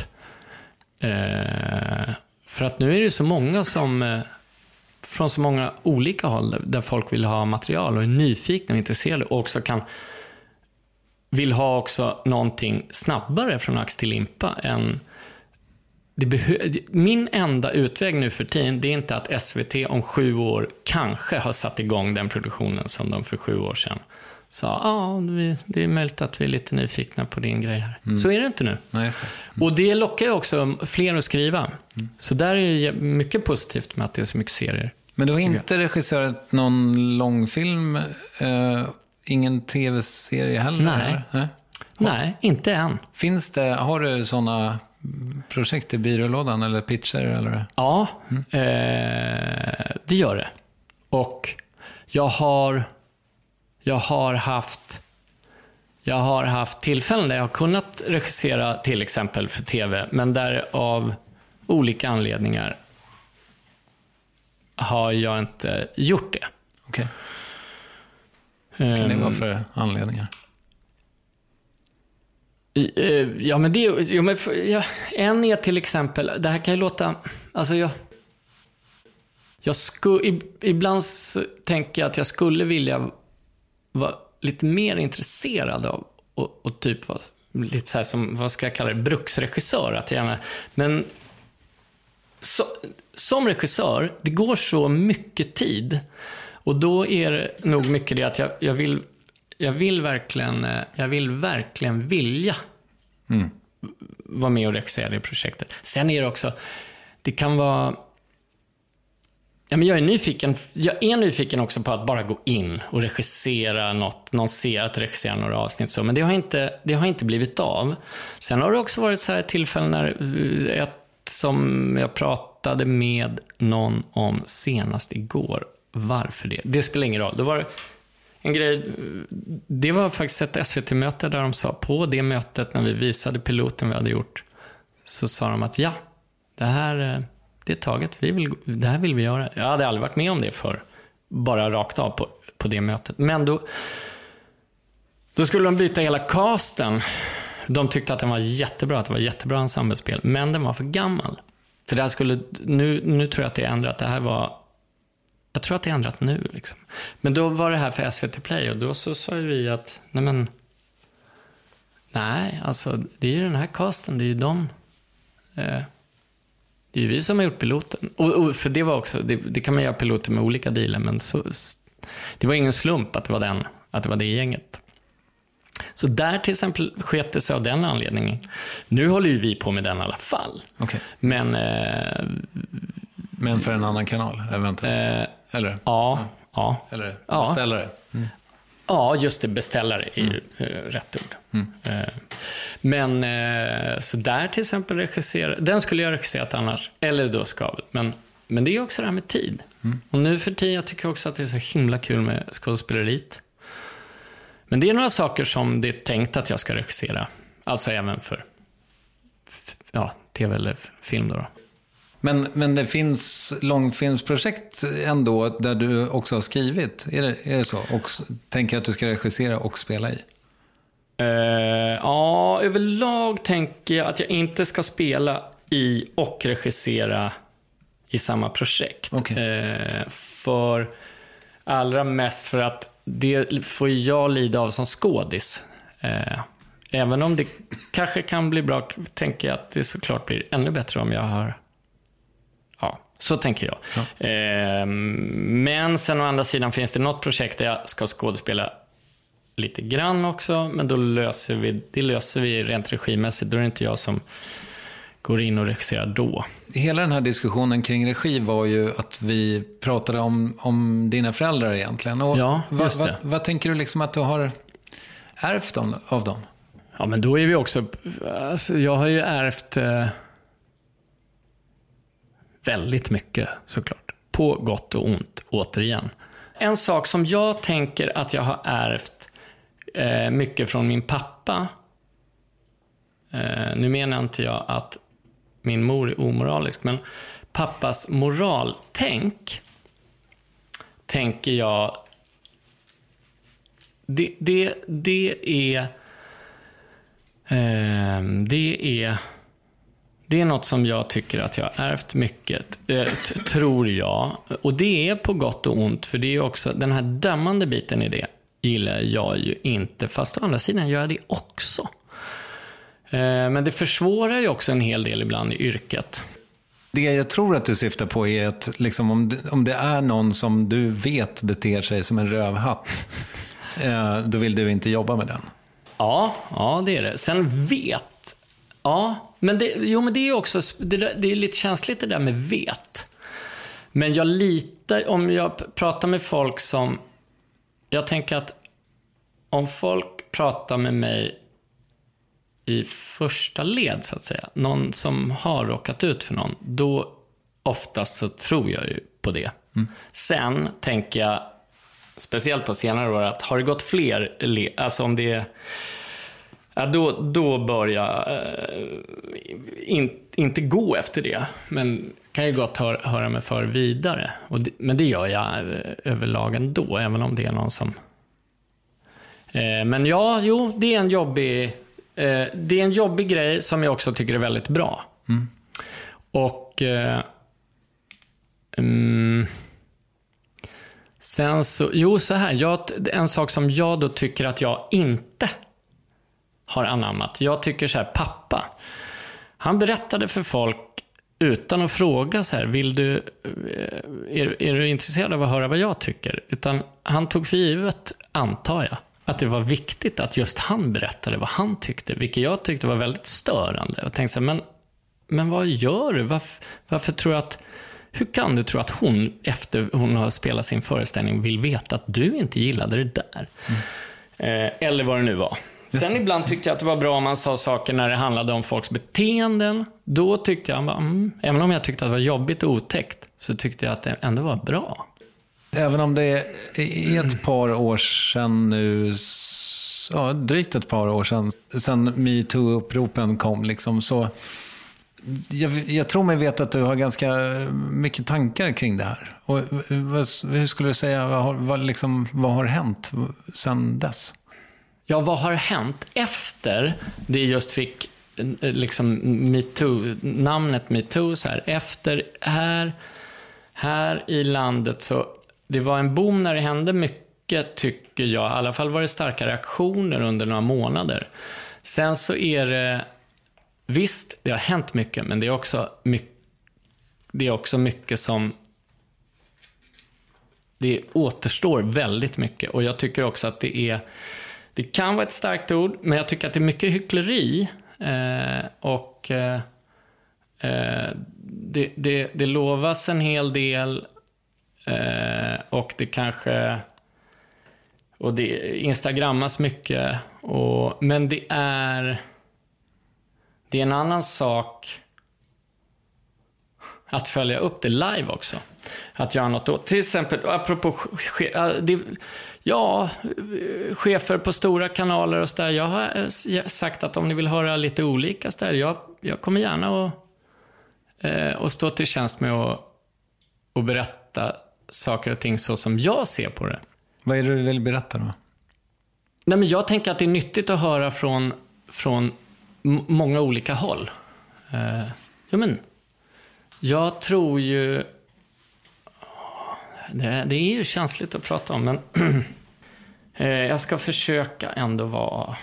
För att nu är det så många som från så många olika håll där folk vill ha material och är nyfikna och intresserade, och också vill ha också någonting snabbare från ax till limpa än min enda utväg nu för tiden, det är inte att SVT om 7 år kanske har satt igång den produktionen som de för 7 år sedan sa, det är möjligt att vi är lite nyfikna på din grej här. Så är det inte nu.
Nej, just det.
Och det lockar ju också fler att skriva. Så där är det mycket positivt med att det är så mycket serier.
Men du har inte regisserat någon långfilm, ingen tv-serie heller?
Nej, inte än.
Har du sådana projekt i byrålådan eller pitcher? Eller?
Ja, det gör det. Och jag har haft tillfällen där jag har kunnat regissera till exempel för tv, men där av olika anledningar har jag inte gjort det.
Okej. Kan det vara för anledningar?
Ja, men en är till exempel, det här kan ju låta, alltså ibland tänker jag att jag skulle vilja vara lite mer intresserad av och typ vara lite så här som, vad ska jag kalla det, bruksregissör, att gärna, men som regissör, det går så mycket tid, och då är det nog mycket det att jag vill verkligen vilja vara med och regissera det projektet. Sen är det också, det kan vara... Ja, men jag är nyfiken också på att bara gå in och regissera någon ser att regissera några avsnitt så, men det har inte blivit av. Sen har det också varit så här tillfällen när som jag pratade med någon om senast igår. Varför det? Det spelar ingen roll. Det var en grej, det var faktiskt ett SVT-möte där de sa, på det mötet när vi visade piloten vi hade gjort, så sa de att ja, det här det är taget, det här vill vi göra. Jag hade aldrig varit med om det för bara rakt av på det mötet. Men då skulle de byta hela casten. De tyckte att den var jättebra, att det var jättebra ensemblespel, men den var för gammal. För det här skulle, nu tror jag att det är ändrat. Jag tror att det är ändrat nu liksom. Men då var det här för SVT Play, och då så sa vi att nej, alltså det är ju den här casten, det är ju det är ju vi som har gjort piloten. Och för det var också, det kan man göra piloter med olika dealer, men det var ingen slump att det var det gänget. Så där till exempel sket det sig av den anledningen. Nu håller ju vi på med den i alla fall.
Okay.
Men
för en annan kanal eventuellt? Eller?
Ja.
Eller beställare? Mm.
Ja, just det, beställare är ju rätt ord. Men så där till exempel den skulle jag regisserat annars, eller då ska väl. Men det är också det här med tid. Och nu för tiden, jag tycker också att det är så himla kul med skådespeleriet. Men det är några saker som det är tänkt att jag ska regissera. Alltså även för tv eller film då.
Men det finns långfilmsprojekt ändå där du också har skrivit. Är det så? Och tänker att du ska regissera och spela i?
Ja, överlag tänker jag att jag inte ska spela i och regissera i samma projekt.
Okay.
För allra mest för att det får jag lida av som skådis. Även om det kanske kan bli bra, tänker jag att det såklart blir ännu bättre om jag har... Ja, så tänker jag. Ja. Men sen å andra sidan finns det något projekt där jag ska skådespela lite grann också, men då löser vi rent regimässigt. Då är det inte jag som går in och regisserar då. Hela
den här diskussionen kring regi var ju att vi pratade om dina föräldrar egentligen. Och
ja, just det.
Vad tänker du liksom att du har ärvt av dem?
Ja, men då är vi också... Alltså, jag har ju ärvt väldigt mycket, såklart. På gott och ont, återigen. En sak som jag tänker att jag har ärvt mycket från min pappa. Nu menar inte jag att min mor är omoralisk, men pappas moraltänk tänker jag det är något som jag tycker att jag har ärvt mycket, tror jag. Och det är på gott och ont, för det är också den här dömande biten i det gillar jag ju inte, fast å andra sidan gör jag det också. Men det försvårar ju också en hel del ibland i yrket.
Det jag tror att du syftar på är att liksom, om det är någon som du vet beter sig som en rövhatt, då vill du inte jobba med den.
Ja, det är det. Sen vet... Ja, men det är också... Det är lite känsligt det där med vet. Men jag litar... Om jag pratar med folk som... Jag tänker att om folk pratar med mig i första led, så att säga, någon som har råkat ut för någon, då oftast så tror jag ju på det. Sen tänker jag, speciellt på senare år, att har det gått fler alltså om det är... Ja, då bör jag inte gå efter det. Men kan ju gott höra mig för vidare. Men det gör jag överlag ändå, även om det är någon som... Men det är en jobbig grej som jag också tycker är väldigt bra. Och sen så... så här. En sak som jag då tycker att jag inte har anammat. Jag tycker så här, pappa. Han berättade för folk utan att fråga så här, är du intresserad av att höra vad jag tycker? Utan han tog för givet, antar jag, att det var viktigt att just han berättade vad han tyckte, vilket jag tyckte var väldigt störande. Och tänkte så här, men vad gör du? Varför tror du att... Hur kan du tro att hon, efter hon har spelat sin föreställning, vill veta att du inte gillade det där? Eller vad det nu var. Sen ibland tyckte jag att det var bra om man sa saker när det handlade om folks beteenden. Då tyckte jag, även om jag tyckte att det var jobbigt och otäckt, så tyckte jag att det ändå var bra.
Även om det är ett par år sedan nu, ja, drygt ett par år sedan MeToo-uppropen kom liksom, så jag tror mig veta att du har ganska mycket tankar kring det här. Och hur skulle du säga, vad har hänt sedan dess?
Ja, vad har hänt efter det just fick liksom MeToo, namnet MeToo så här. Efter här i landet, så det var en boom när det hände mycket, tycker jag. I alla fall var det starka reaktioner under några månader. Sen så är det, visst, det har hänt mycket, men det är också mycket som, det återstår väldigt mycket. Och jag tycker också att det kan vara ett starkt ord, men jag tycker att det är mycket hyckleri. Det lovas en hel del, och det kanske, och det instagrammas mycket, men det är en annan sak att följa upp det live också. Att göra något då. Till exempel, apropå chefer på stora kanaler och så där. Jag har sagt att om ni vill höra lite olika så där, jag kommer gärna och stå till tjänst med och berätta saker och ting så som jag ser på det.
Vad är det du vill berätta då?
Nej, men jag tänker att det är nyttigt att höra från många olika håll. Jag tror ju, det är ju känsligt att prata om, men jag ska försöka ändå vara...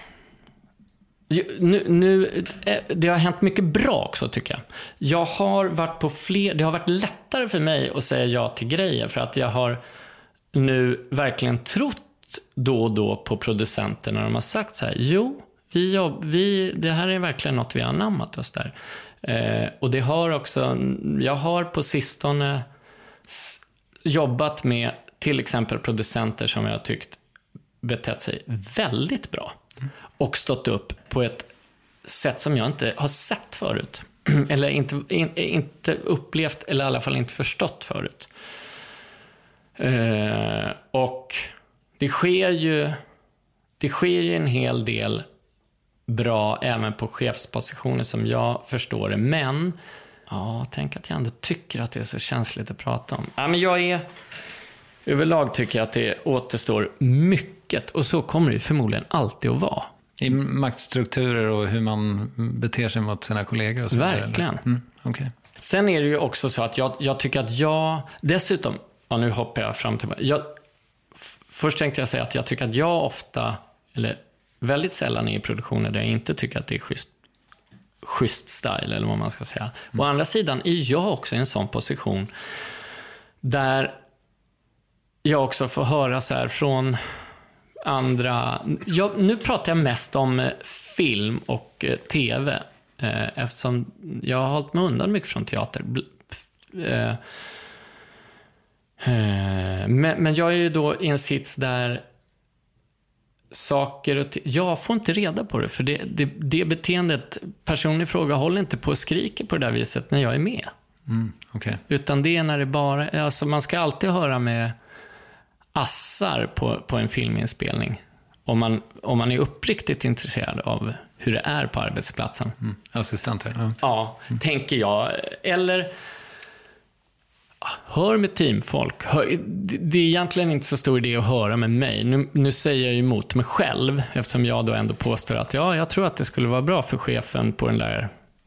Nu, det har hänt mycket bra också, tycker jag. Jag har varit på det har varit lättare för mig att säga ja till grejer, för att jag har nu verkligen trott då och då på producenterna när de har sagt så här: jo, det här är verkligen något vi har anammat oss där. Och det har också, jag har på sistone jobbat med till exempel producenter som jag har tyckt betett sig väldigt bra och stått upp på ett sätt som jag inte har sett förut, eller inte upplevt, eller i alla fall inte förstått förut. Och det sker ju en hel del bra även på chefspositioner som jag förstår det, men tänk att jag ändå tycker att det är så känsligt att prata om. Men överlag tycker jag att det återstår mycket, och så kommer det förmodligen alltid att vara.
I maktstrukturer och hur man beter sig mot sina kollegor och så.
Verkligen.
Okay.
Sen är det ju också så att jag tycker att dessutom, nu hoppar jag fram till först tänkte jag säga att jag tycker att jag ofta, eller väldigt sällan är i produktioner där jag inte tycker att det är schysst style, eller vad man ska säga. Å andra sidan är jag också i en sån position där jag också får höra så här från andra. Nu pratar jag mest om film och tv, eftersom jag har hållit mig undan mycket från teater. Men jag är ju då i en sits där saker och jag får inte reda på det, för det beteendet, personen i fråga håller inte på och skriker på det där viset när jag är med.
Okay.
Utan det är när det bara, alltså man ska alltid höra med assar på en filminspelning om man är uppriktigt intresserad av hur det är på arbetsplatsen.
Assistenter.
Ja, tänker jag. Eller hör med teamfolk. Det är egentligen inte så stor idé att höra med mig. Nu säger jag emot mig själv, eftersom jag då ändå påstår att jag tror att det skulle vara bra för chefen på den där,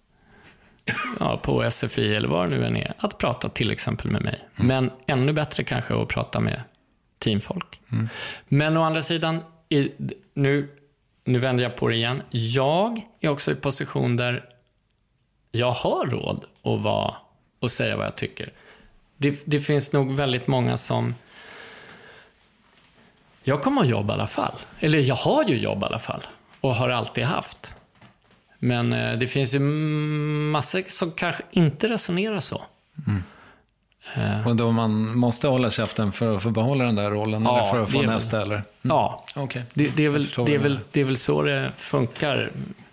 på SFI eller vad det nu än är, att prata till exempel med mig. Men ännu bättre kanske att prata med teamfolk. Men å andra sidan, nu vänder jag på det igen. Jag är också i position där jag har råd att vara och säga vad jag tycker. Det finns nog väldigt många som Jag kommer att jobba i alla fall. Eller jag har ju jobb i alla fall. Och har alltid haft. Men det finns ju massor som kanske inte resonerar så.
Och då man måste hålla käften för att få behålla den där rollen, eller för att få nästa, eller?
Ja,
okay.
Det är väl så det funkar.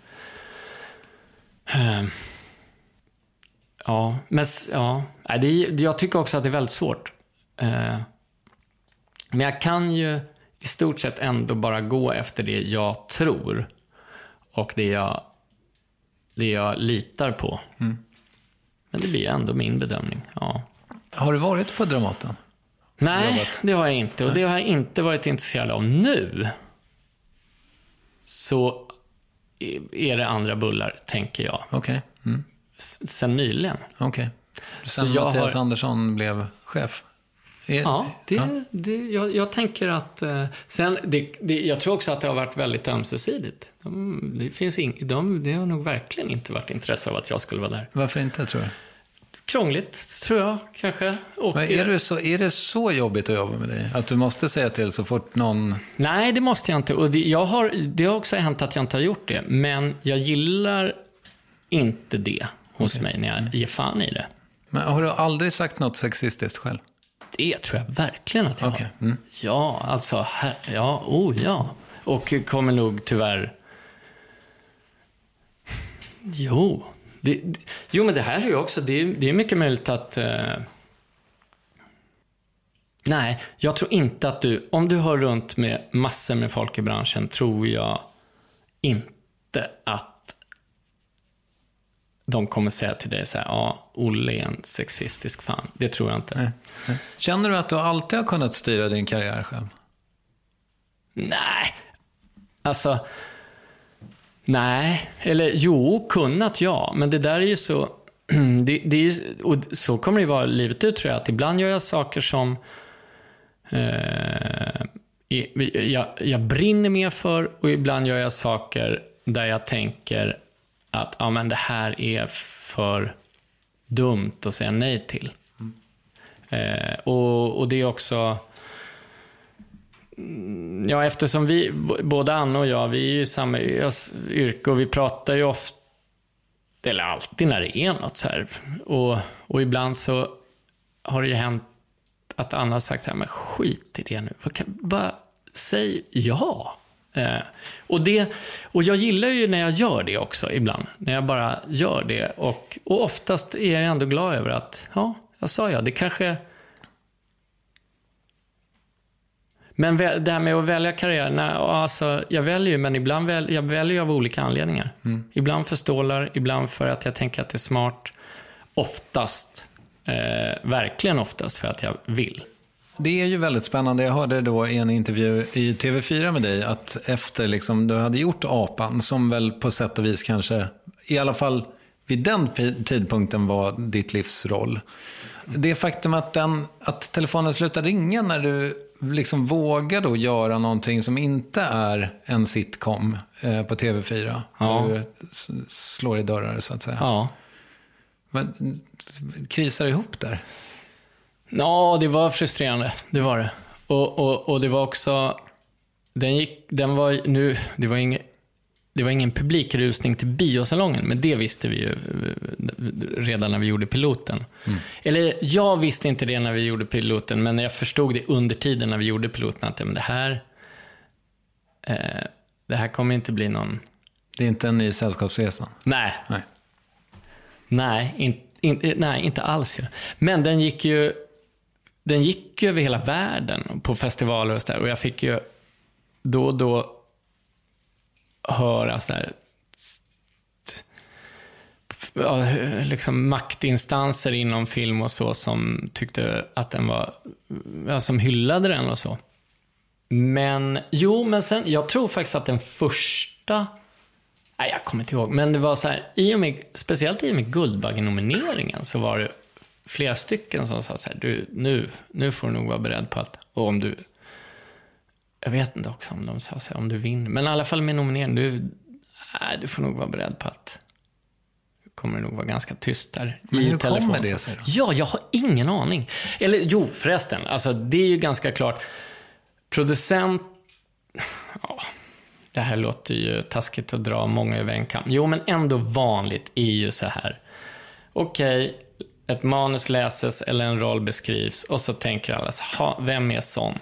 Ja, men jag tycker också att det är väldigt svårt. Men jag kan ju i stort sett ändå bara gå efter det jag tror och det jag litar på. Men det blir ändå min bedömning. Ja.
Har du varit på Dramaten?
Nej, det har jag inte. Och det har jag inte varit intresserad av nu. Så är det andra bullar, tänker jag.
Okej.
Sen nyligen.
Okej. Sen Mattias Andersson blev chef?
Jag tänker att jag tror också att det har varit väldigt ömsesidigt. Det har nog verkligen inte varit intresse av att jag skulle vara där.
Varför inte, tror du?
Krångligt, tror jag, kanske. Och
är det så jobbigt att jobba med dig? Att du måste säga till så fort någon...
Nej, det måste jag inte. Och det har också hänt att jag inte har gjort det. Men jag gillar inte det hos mig när jag ger fan i det.
Men har du aldrig sagt något sexistiskt själv?
Det tror jag verkligen att jag har. Ja, alltså, ja. Och kommer nog tyvärr... Jo, men det här är ju också... Det är mycket möjligt att... Nej, jag tror inte att om du hör runt med massor med folk i branschen, tror jag inte att de kommer säga till dig så här, Olle är en sexistisk fan. Det tror jag inte.
Nej. Känner du att du alltid har kunnat styra din karriär själv?
Nej. Alltså... Nej. Eller jo, kunnat ja. Men det där är ju så... det är ju, och så kommer det vara livet ut, tror jag. Att ibland gör jag saker som... jag brinner med för. Och ibland gör jag saker där jag tänker... att men det här är för dumt att säga nej till. Och det är också... Ja, eftersom vi, både Anna och jag, vi är ju i samma yrke och vi pratar ju ofta, eller alltid när det är något så här. Och ibland så har det ju hänt att Anna har sagt så här, men skit i det nu. Bara säg ja. Och jag gillar ju när jag gör det också ibland. När jag bara gör det. Och oftast är jag ändå glad över att jag sa ja. Det kanske... Men det här med att välja karriär, alltså jag väljer ju, men ibland jag väljer av olika anledningar. Ibland för stålar, ibland för att jag tänker att det är smart. Oftast, verkligen oftast för att jag vill.
Det är ju väldigt spännande. Jag hörde då i en intervju i TV4 med dig att efter liksom du hade gjort Apan, som väl på sätt och vis kanske, i alla fall vid den tidpunkten, var ditt livsroll. Det faktum att telefonen slutade ringa när du liksom vågar då göra någonting som inte är en sitcom på TV4. Ja. Där du slår i dörrar, så att säga. Ja. Men krisar ihop där?
Ja, det var frustrerande. Det var det. Och det var också... Det var ingen publikrusning till biosalongen, men det visste vi ju redan när vi gjorde piloten. Eller jag visste inte det när vi gjorde piloten, men jag förstod det under tiden när vi gjorde piloten att men det här kommer inte bli någon...
Det är inte en ny Sällskapsresan?
Nej, inte alls. Men den gick ju över hela världen på festivaler och så där, och jag fick ju då höra så här, liksom maktinstanser inom film och så som tyckte att den var, som hyllade den och så. Men sen, jag tror faktiskt att den första, jag kommer inte ihåg, men det var så här, speciellt i och med Guldbaggen-nomineringen så var det flera stycken som sa så här, nu får du nog vara beredd på att, och om du, jag vet inte också om de sa så här, om du vinner, men i alla fall med nomineringen, du får nog vara beredd på att du kommer nog vara ganska tyst där.
Men hur kommer det sig då?
Ja, jag har ingen aning. Eller jo, förresten, alltså det är ju ganska klart. producent... Ja, det här låter ju taskigt att dra många över en kam. Jo, men ändå vanligt är ju så här. Okej, ett manus läses eller en roll beskrivs och så tänker alla så, vem är sån?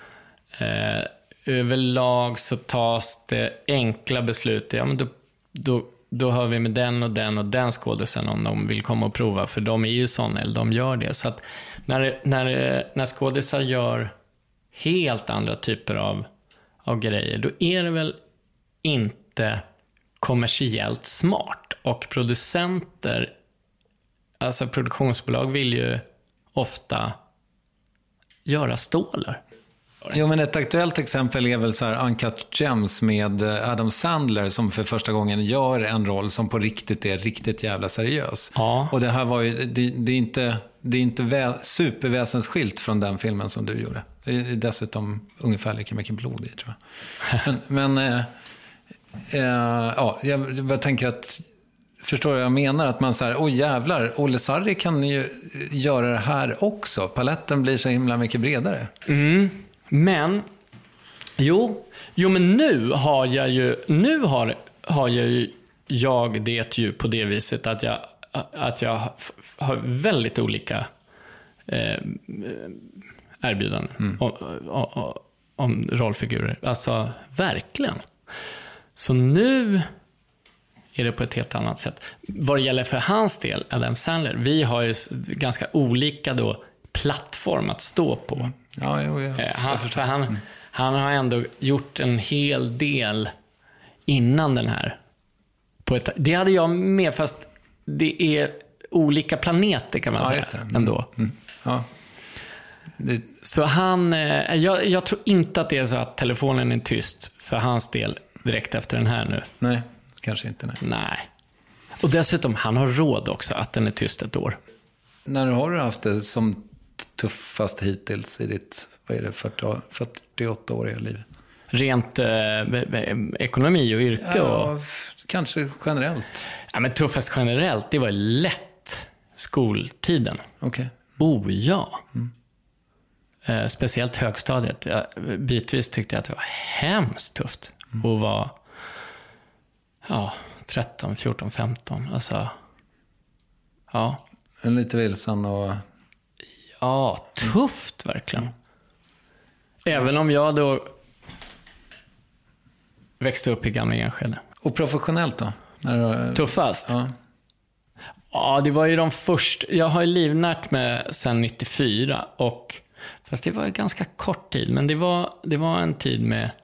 Överlag så tas det enkla beslut. Ja, men då hör vi med den och den och den skådisen om de vill komma och prova, för de är ju såna, eller de gör det. Så att när skådisar gör helt andra typer av grejer, då är det väl inte kommersiellt smart. Och producenter, alltså produktionsbolag, vill ju ofta göra stålar.
Jo, men ett aktuellt exempel är väl så här Uncut Gems med Adam Sandler, som för första gången gör en roll som på riktigt är riktigt jävla seriös.
Ja.
Och det här var ju, det är inte superväsensskilt från den filmen som du gjorde. Det är dessutom ungefär lika mycket blod i, tror jag. Jag tänker att, förstår jag menar, att man säger, jävlar, Olle Sarri kan ju göra det här också. Paletten blir så himla mycket bredare.
Men men nu har jag ju det ju på det viset att jag har väldigt olika erbjudanden om rollfigurer. Alltså verkligen. Så nu är det på ett helt annat sätt. Vad det gäller för hans del, Adam Sandler, vi har ju ganska olika då plattform att stå på. Han har ändå gjort en hel del innan den här. Det hade jag med, fast det är olika planeter, kan man säga. Just det. Ändå.
Ja.
Så jag tror inte att det är så att telefonen är tyst för hans del direkt efter den här nu.
Nej, kanske inte.
Nej. Och dessutom, han har råd också att den är tyst ett år.
När har du haft det som tuffast hittills i ditt, vad är det, 48-åriga liv?
Rent ekonomi och yrke?
Ja, kanske generellt.
Ja, men tuffast generellt, det var lätt skoltiden.
Okej.
Ja. Speciellt högstadiet. Bitvis tyckte jag att det var hemskt tufft. Och var 13, 14, 15. Alltså, ja.
En lite vilsen och...
Ja, tufft verkligen. Även om jag då växte upp i Gamla Enskede.
Och professionellt då?
Tuffast?
Ja.
Ja, det var ju de första. Jag har ju livnärt mig sedan 94. Fast det var en ganska kort tid. Men det var en tid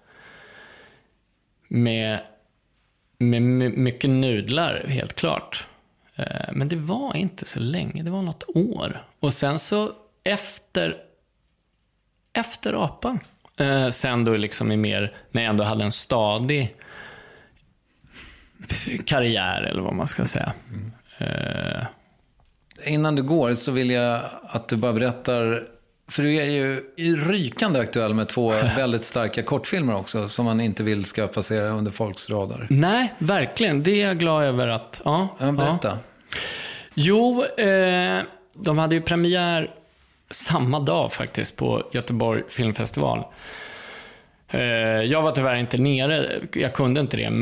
med mycket nudlar, helt klart. Men det var inte så länge. Det var något år. Och sen så efter apan. Sen då liksom när jag ändå hade en stadig karriär, eller vad man ska säga.
Innan du går så vill jag att du bara berättar, för du är ju rykande aktuell med 2 väldigt starka kortfilmer också, som man inte vill ska passera under folks radar.
Nej, verkligen. Det är jag glad över att... Ja,
berätta.
Ja. Jo, de hade ju premiär samma dag faktiskt på Göteborg Filmfestival. Jag var tyvärr inte nere, jag kunde inte det,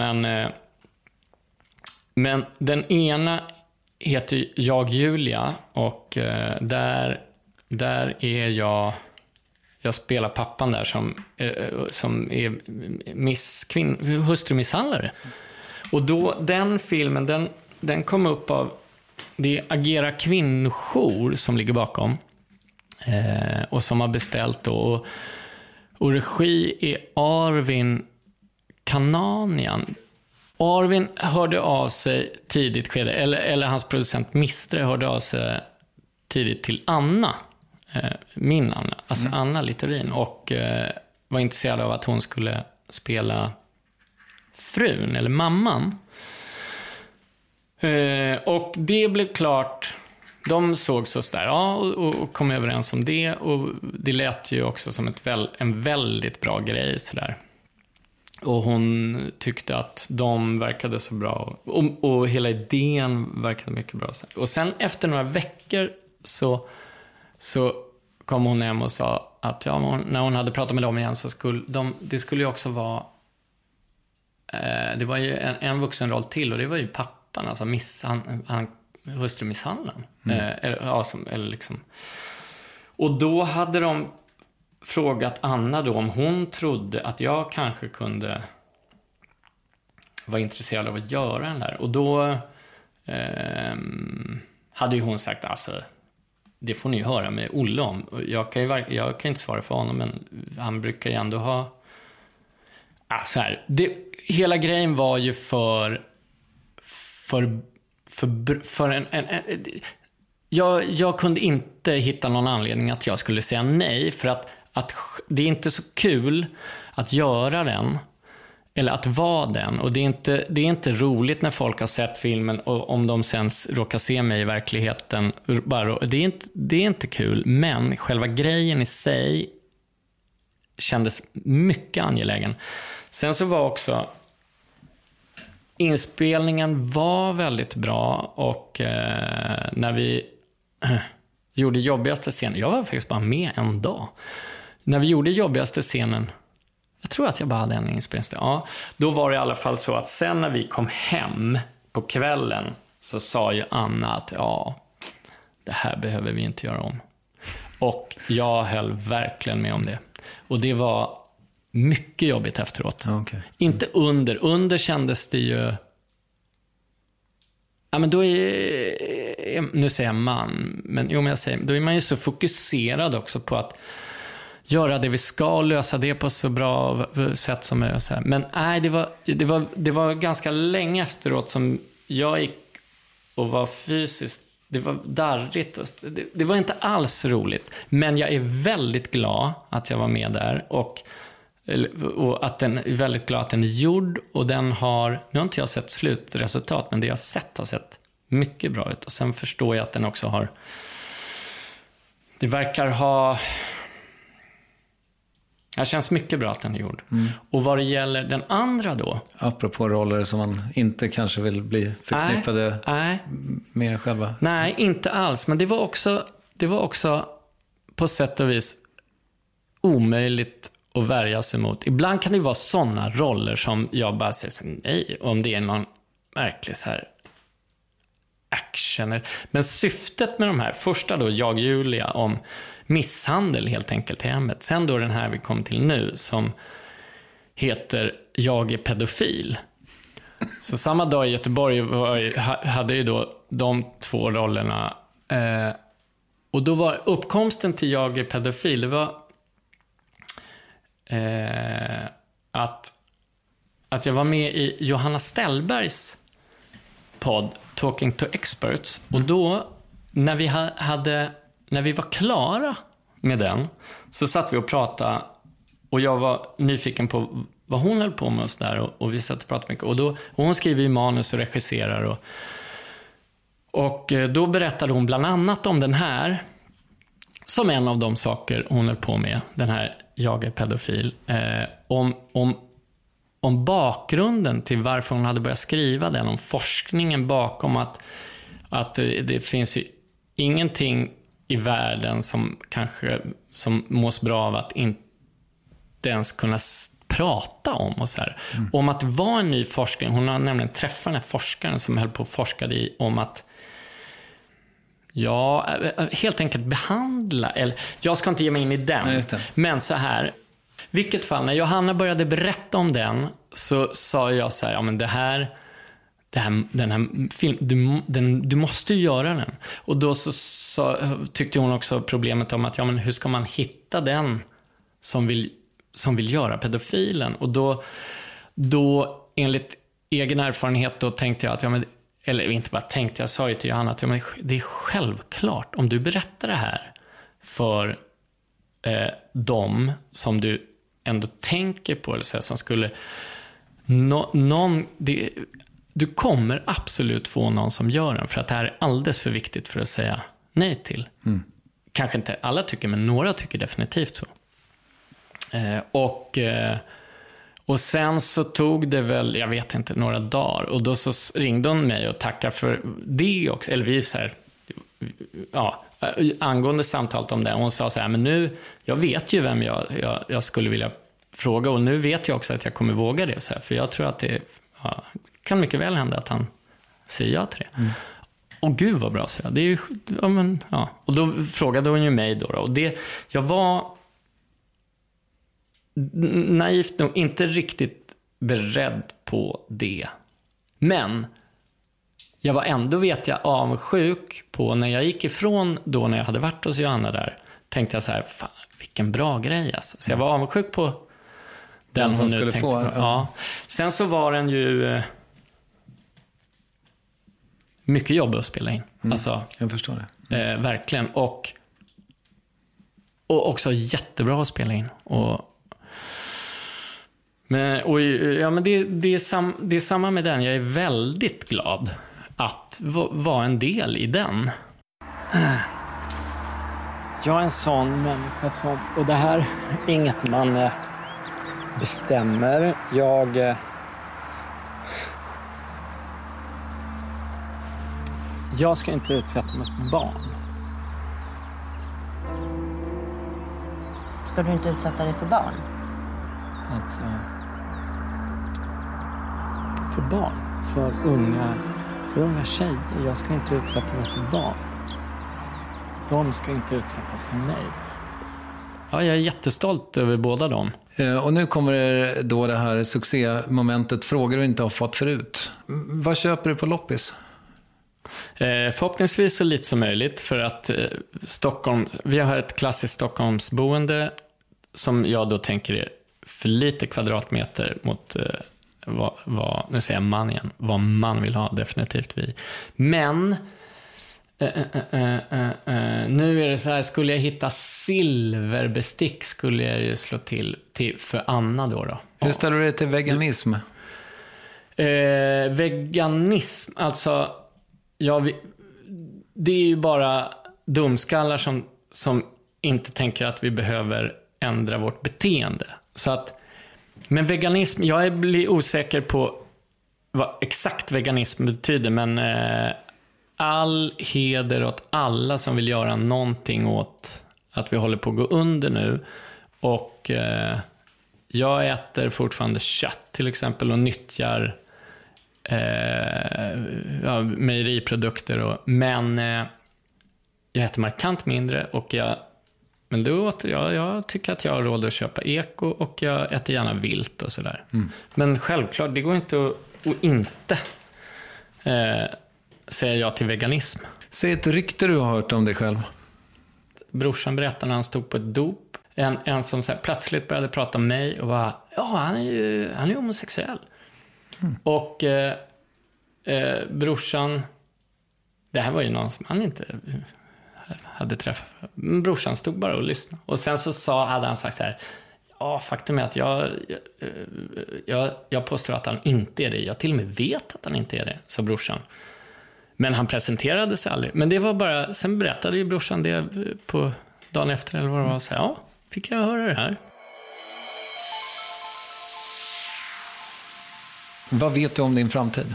men den ena heter Jag Julia, och där är jag spelar pappan där som är hustrumisshandlare. Och då den filmen, den kom upp av, det är Agera kvinnojour som ligger bakom, och som har beställt då, och regi är Arvin Kananian. Arvin hörde av sig tidigt skede, eller hans producent Mistre hörde av sig tidigt till Anna, min Anna, alltså Anna Littorin, och var intresserad av att hon skulle spela frun eller mamman. Och det blev klart. De såg så där, och kom överens om det, och det lät ju också som en väldigt bra grej så där. Och hon tyckte att de verkade så bra, och hela idén verkade mycket bra. Och sen efter några veckor så kom hon hem och sa att när hon hade pratat med dem igen så det skulle ju också vara det var ju en vuxenroll till, och det var ju pappan, alltså hustrumisshandlaren. Eller liksom. Och då hade de frågat Anna då om hon trodde att jag kanske kunde vara intresserad av att göra den där. Och då hade ju hon sagt, alltså det får ni höra med Olle om. Jag kan inte svara för honom, men han brukar ju ändå ha... Alltså här, hela grejen var ju för jag kunde inte hitta någon anledning att jag skulle säga nej, för att det är inte så kul att göra den eller att vara den, och det är inte roligt när folk har sett filmen och om de sen råkar se mig i verkligheten bara, det är inte kul, men själva grejen i sig kändes mycket angelägen. Sen så var också inspelningen var väldigt bra, och när vi gjorde jobbigaste scenen, jag var faktiskt bara med en dag. När vi gjorde jobbigaste scenen, jag tror att jag bara hade en inspelningsdag. Ja, då var det i alla fall så att sen när vi kom hem på kvällen så sa ju Anna att det här behöver vi inte göra om. Och jag höll verkligen med om det. Och det var mycket jobbigt efteråt.
Okay.
Inte under kändes det ju... Ja, men då nu säger jag man, men då är man ju så fokuserad också på att göra det vi ska och lösa det på så bra sätt som möjligt. Men nej, det var ganska länge efteråt som jag gick och var fysiskt, det var darrigt. Det var inte alls roligt. Men jag är väldigt glad att jag var med där, och att den är väldigt glad att den är gjord, och den har, nu har inte jag sett slutresultat, men det jag sett har sett mycket bra ut. Och sen förstår jag att den också har, det verkar ha, det känns mycket bra att den är gjord. Och vad det gäller den andra då,
apropå roller som man inte kanske vill bli förknippade med själva.
Nej, inte alls. Men det var också på sätt och vis omöjligt att värja sig mot. Ibland kan det vara sådana roller som jag bara säger så, nej, om det är någon märklig så här action. Men syftet med de här, första då, jag Julia, om misshandel helt enkelt i hemmet. Sen då den här vi kom till nu som heter Jag är pedofil. Så samma dag i Göteborg hade ju då de två rollerna. Och då var uppkomsten till Jag är pedofil, det var att jag var med i Johanna Stellbergs podd Talking to Experts. Och då när vi var klara med den så satt vi och pratade, och jag var nyfiken på vad hon höll på med oss där, och vi satt och pratade mycket. Och hon skriver ju manus och regisserar, och då berättade hon bland annat om den här som en av de saker hon höll på med, den här Jag är pedofil, om bakgrunden till varför hon hade börjat skriva den, om forskningen bakom att det finns ju ingenting i världen som mås bra av att inte ens kunna prata om, och så här. Om att det var en ny forskning. Hon har nämligen träffat den här forskaren som höll på att forska om att helt enkelt behandla, eller jag ska inte ge mig in i den, men så här, vilket fall, när Johanna började berätta om den så sa jag så här, ja men den här film, du måste ju göra den. Och då så tyckte hon också problemet om att men hur ska man hitta den som vill göra pedofilen? Och då enligt egen erfarenhet då tänkte jag att eller inte bara tänkte, jag sa ju till Johanna att det är självklart, om du berättar det här för dem som du ändå tänker på, eller så, som skulle du kommer absolut få någon som gör den, för att det här är alldeles för viktigt för att säga nej till. Kanske inte alla tycker, men några tycker definitivt så. Och sen så tog det väl, jag vet inte, några dagar, och då så ringde hon mig och tackade för det också, eller vi så här, angående samtalet om det. Hon sa så här, men nu, jag vet ju vem jag skulle vilja fråga, och nu vet jag också att jag kommer våga det. Så här, för jag tror att det kan mycket väl hända att han säger ja till det. Och gud vad bra, så jag. Det är ju, Och då frågade hon ju mig då. Och det, jag var naivt nog inte riktigt beredd på det. Men jag var ändå, vet jag, avundsjuk på när jag gick ifrån då, när jag hade varit hos Johanna där, tänkte jag så här, fan, vilken bra grej alltså. Så jag var avundsjuk på den som skulle få. Ja. Sen så var den ju mycket jobb att spela in. Alltså,
jag förstår det.
Verkligen. Och också jättebra att spela in. Men det är samma med den. Jag är väldigt glad att vara en del i den. Jag är en sån människa som, och det här är inget man bestämmer. Jag ska inte utsätta mig för barn.
Ska du inte utsätta dig för barn?
Alltså, för barn, för unga tjejer. Jag ska inte utsätta mig för barn. De ska inte utsättas för mig. Ja, jag är jättestolt över båda dem.
Och nu kommer då det här succémomentet, frågor du inte har fått förut. Vad köper du på loppis?
Förhoppningsvis så lite som möjligt, för att vi har ett klassiskt Stockholmsboende som jag då tänker är för lite kvadratmeter mot nu säger jag man igen, vad man vill ha, definitivt vi. Men nu är det så här, skulle jag hitta silverbestick skulle jag ju slå till för Anna då.
Hur ställer du dig till veganism?
Veganism, alltså det är ju bara dumskallar som inte tänker att vi behöver ändra vårt beteende. Så att, men veganism, jag blir osäker på vad exakt veganism betyder, men all heder åt alla som vill göra någonting åt att vi håller på att gå under nu. Och jag äter fortfarande kött till exempel och nyttjar mejeriprodukter. Men jag äter markant mindre och jag tycker att jag har råd att köpa eko och jag äter gärna vilt och sådär. Men självklart, det går inte att inte säga ja till veganism.
Säg ett rykte du har hört om dig själv.
Brorsan berättade när han stod på ett dop. En som så här, plötsligt började prata om mig och var, han är homosexuell. Och brorsan, det här var ju någon som han inte hade träffat. Brorsan stod bara och lyssnade. Och sen så hade han sagt så här, faktum är att jag påstår att han inte är det. Jag till och med vet att han inte är det, sa brorsan. Men han presenterade sig aldrig. Men det var bara, sen berättade ju brorsan det på dagen efter eller vad det var. Så fick jag höra det här.
Vad vet du om din framtid?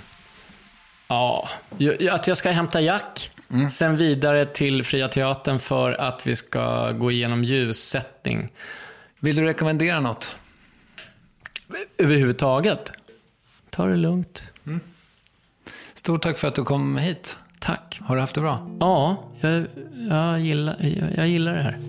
Att jag ska hämta Jack. Sen vidare till Fria Teatern för att vi ska gå igenom ljussättning.
Vill du rekommendera något?
Överhuvudtaget. Ta det lugnt.
Stort tack för att du kom hit.
Tack.
Har du haft det bra?
Ja, jag gillar det här.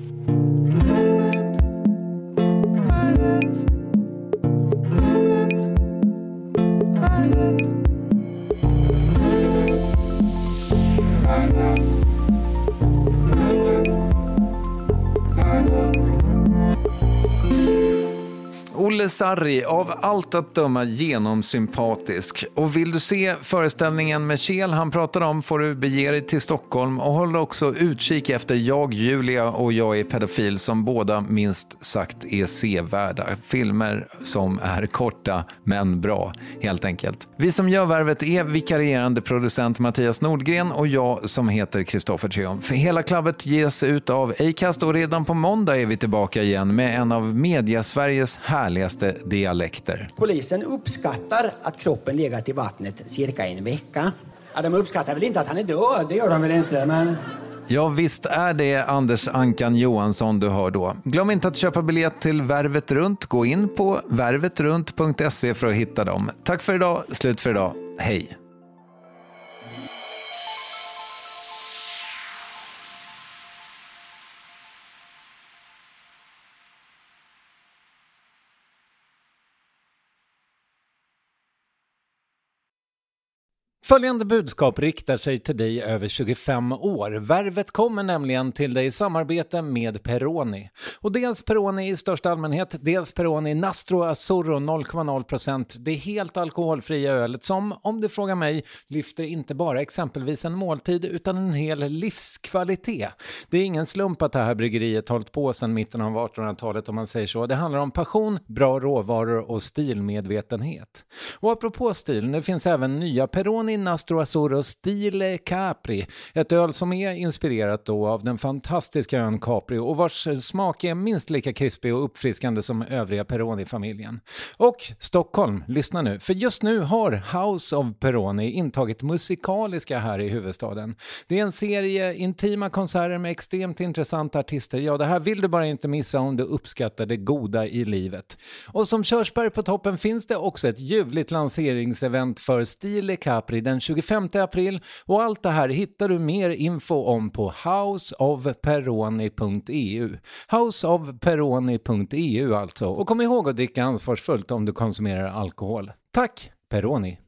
Olle Sarri, av allt att döma genomsympatisk. Och vill du se föreställningen med Kjell han pratar om får du bege dig till Stockholm och håll också utkik efter Jag, Julia och Jag är pedofil som båda minst sagt är sevärda. Filmer som är korta men bra, helt enkelt. Vi som gör Värvet är vikarierande producent Mattias Nordgren och jag som heter Kristoffer Triumf. Hela klabbet ges ut av Acast och redan på måndag är vi tillbaka igen med en av Media-Sveriges härligaste dialekter.
Polisen uppskattar att kroppen legat i vattnet cirka en vecka. Ja, de uppskattar väl inte att han är död, det gör de väl inte, men
Ja, visst är det Anders Ankan Johansson du hör då. Glöm inte att köpa biljett till Värvet Runt. Gå in på värvetrunt.se för att hitta dem. Tack för idag, slut för idag. Hej! Följande budskap riktar sig till dig över 25 år. Värvet kommer nämligen till dig i samarbete med Peroni. Och dels Peroni i största allmänhet, dels Peroni Nastro Azzurro 0,0%. Det är helt alkoholfria ölet som, om du frågar mig, lyfter inte bara exempelvis en måltid utan en hel livskvalitet. Det är ingen slump att det här bryggeriet hållit på sedan mitten av 1800-talet om man säger så. Det handlar om passion, bra råvaror och stilmedvetenhet. Och apropå stil, nu finns även nya Peroni Nastro Azzurro Stile Capri, ett öl som är inspirerat då av den fantastiska ön Capri och vars smak är minst lika krispig och uppfriskande som övriga Peroni-familjen. Och Stockholm, lyssna nu, för just nu har House of Peroni intagit musikaliska här i huvudstaden. Det är en serie intima konserter med extremt intressanta artister. Ja, det här vill du bara inte missa om du uppskattar det goda i livet. Och som körsbär på toppen finns det också ett ljuvligt lanseringsevent för Stile Capri den 25 april och allt det här hittar du mer info om på houseofperoni.eu. Houseofperoni.eu alltså. Och kom ihåg att dricka ansvarsfullt om du konsumerar alkohol. Tack, Peroni!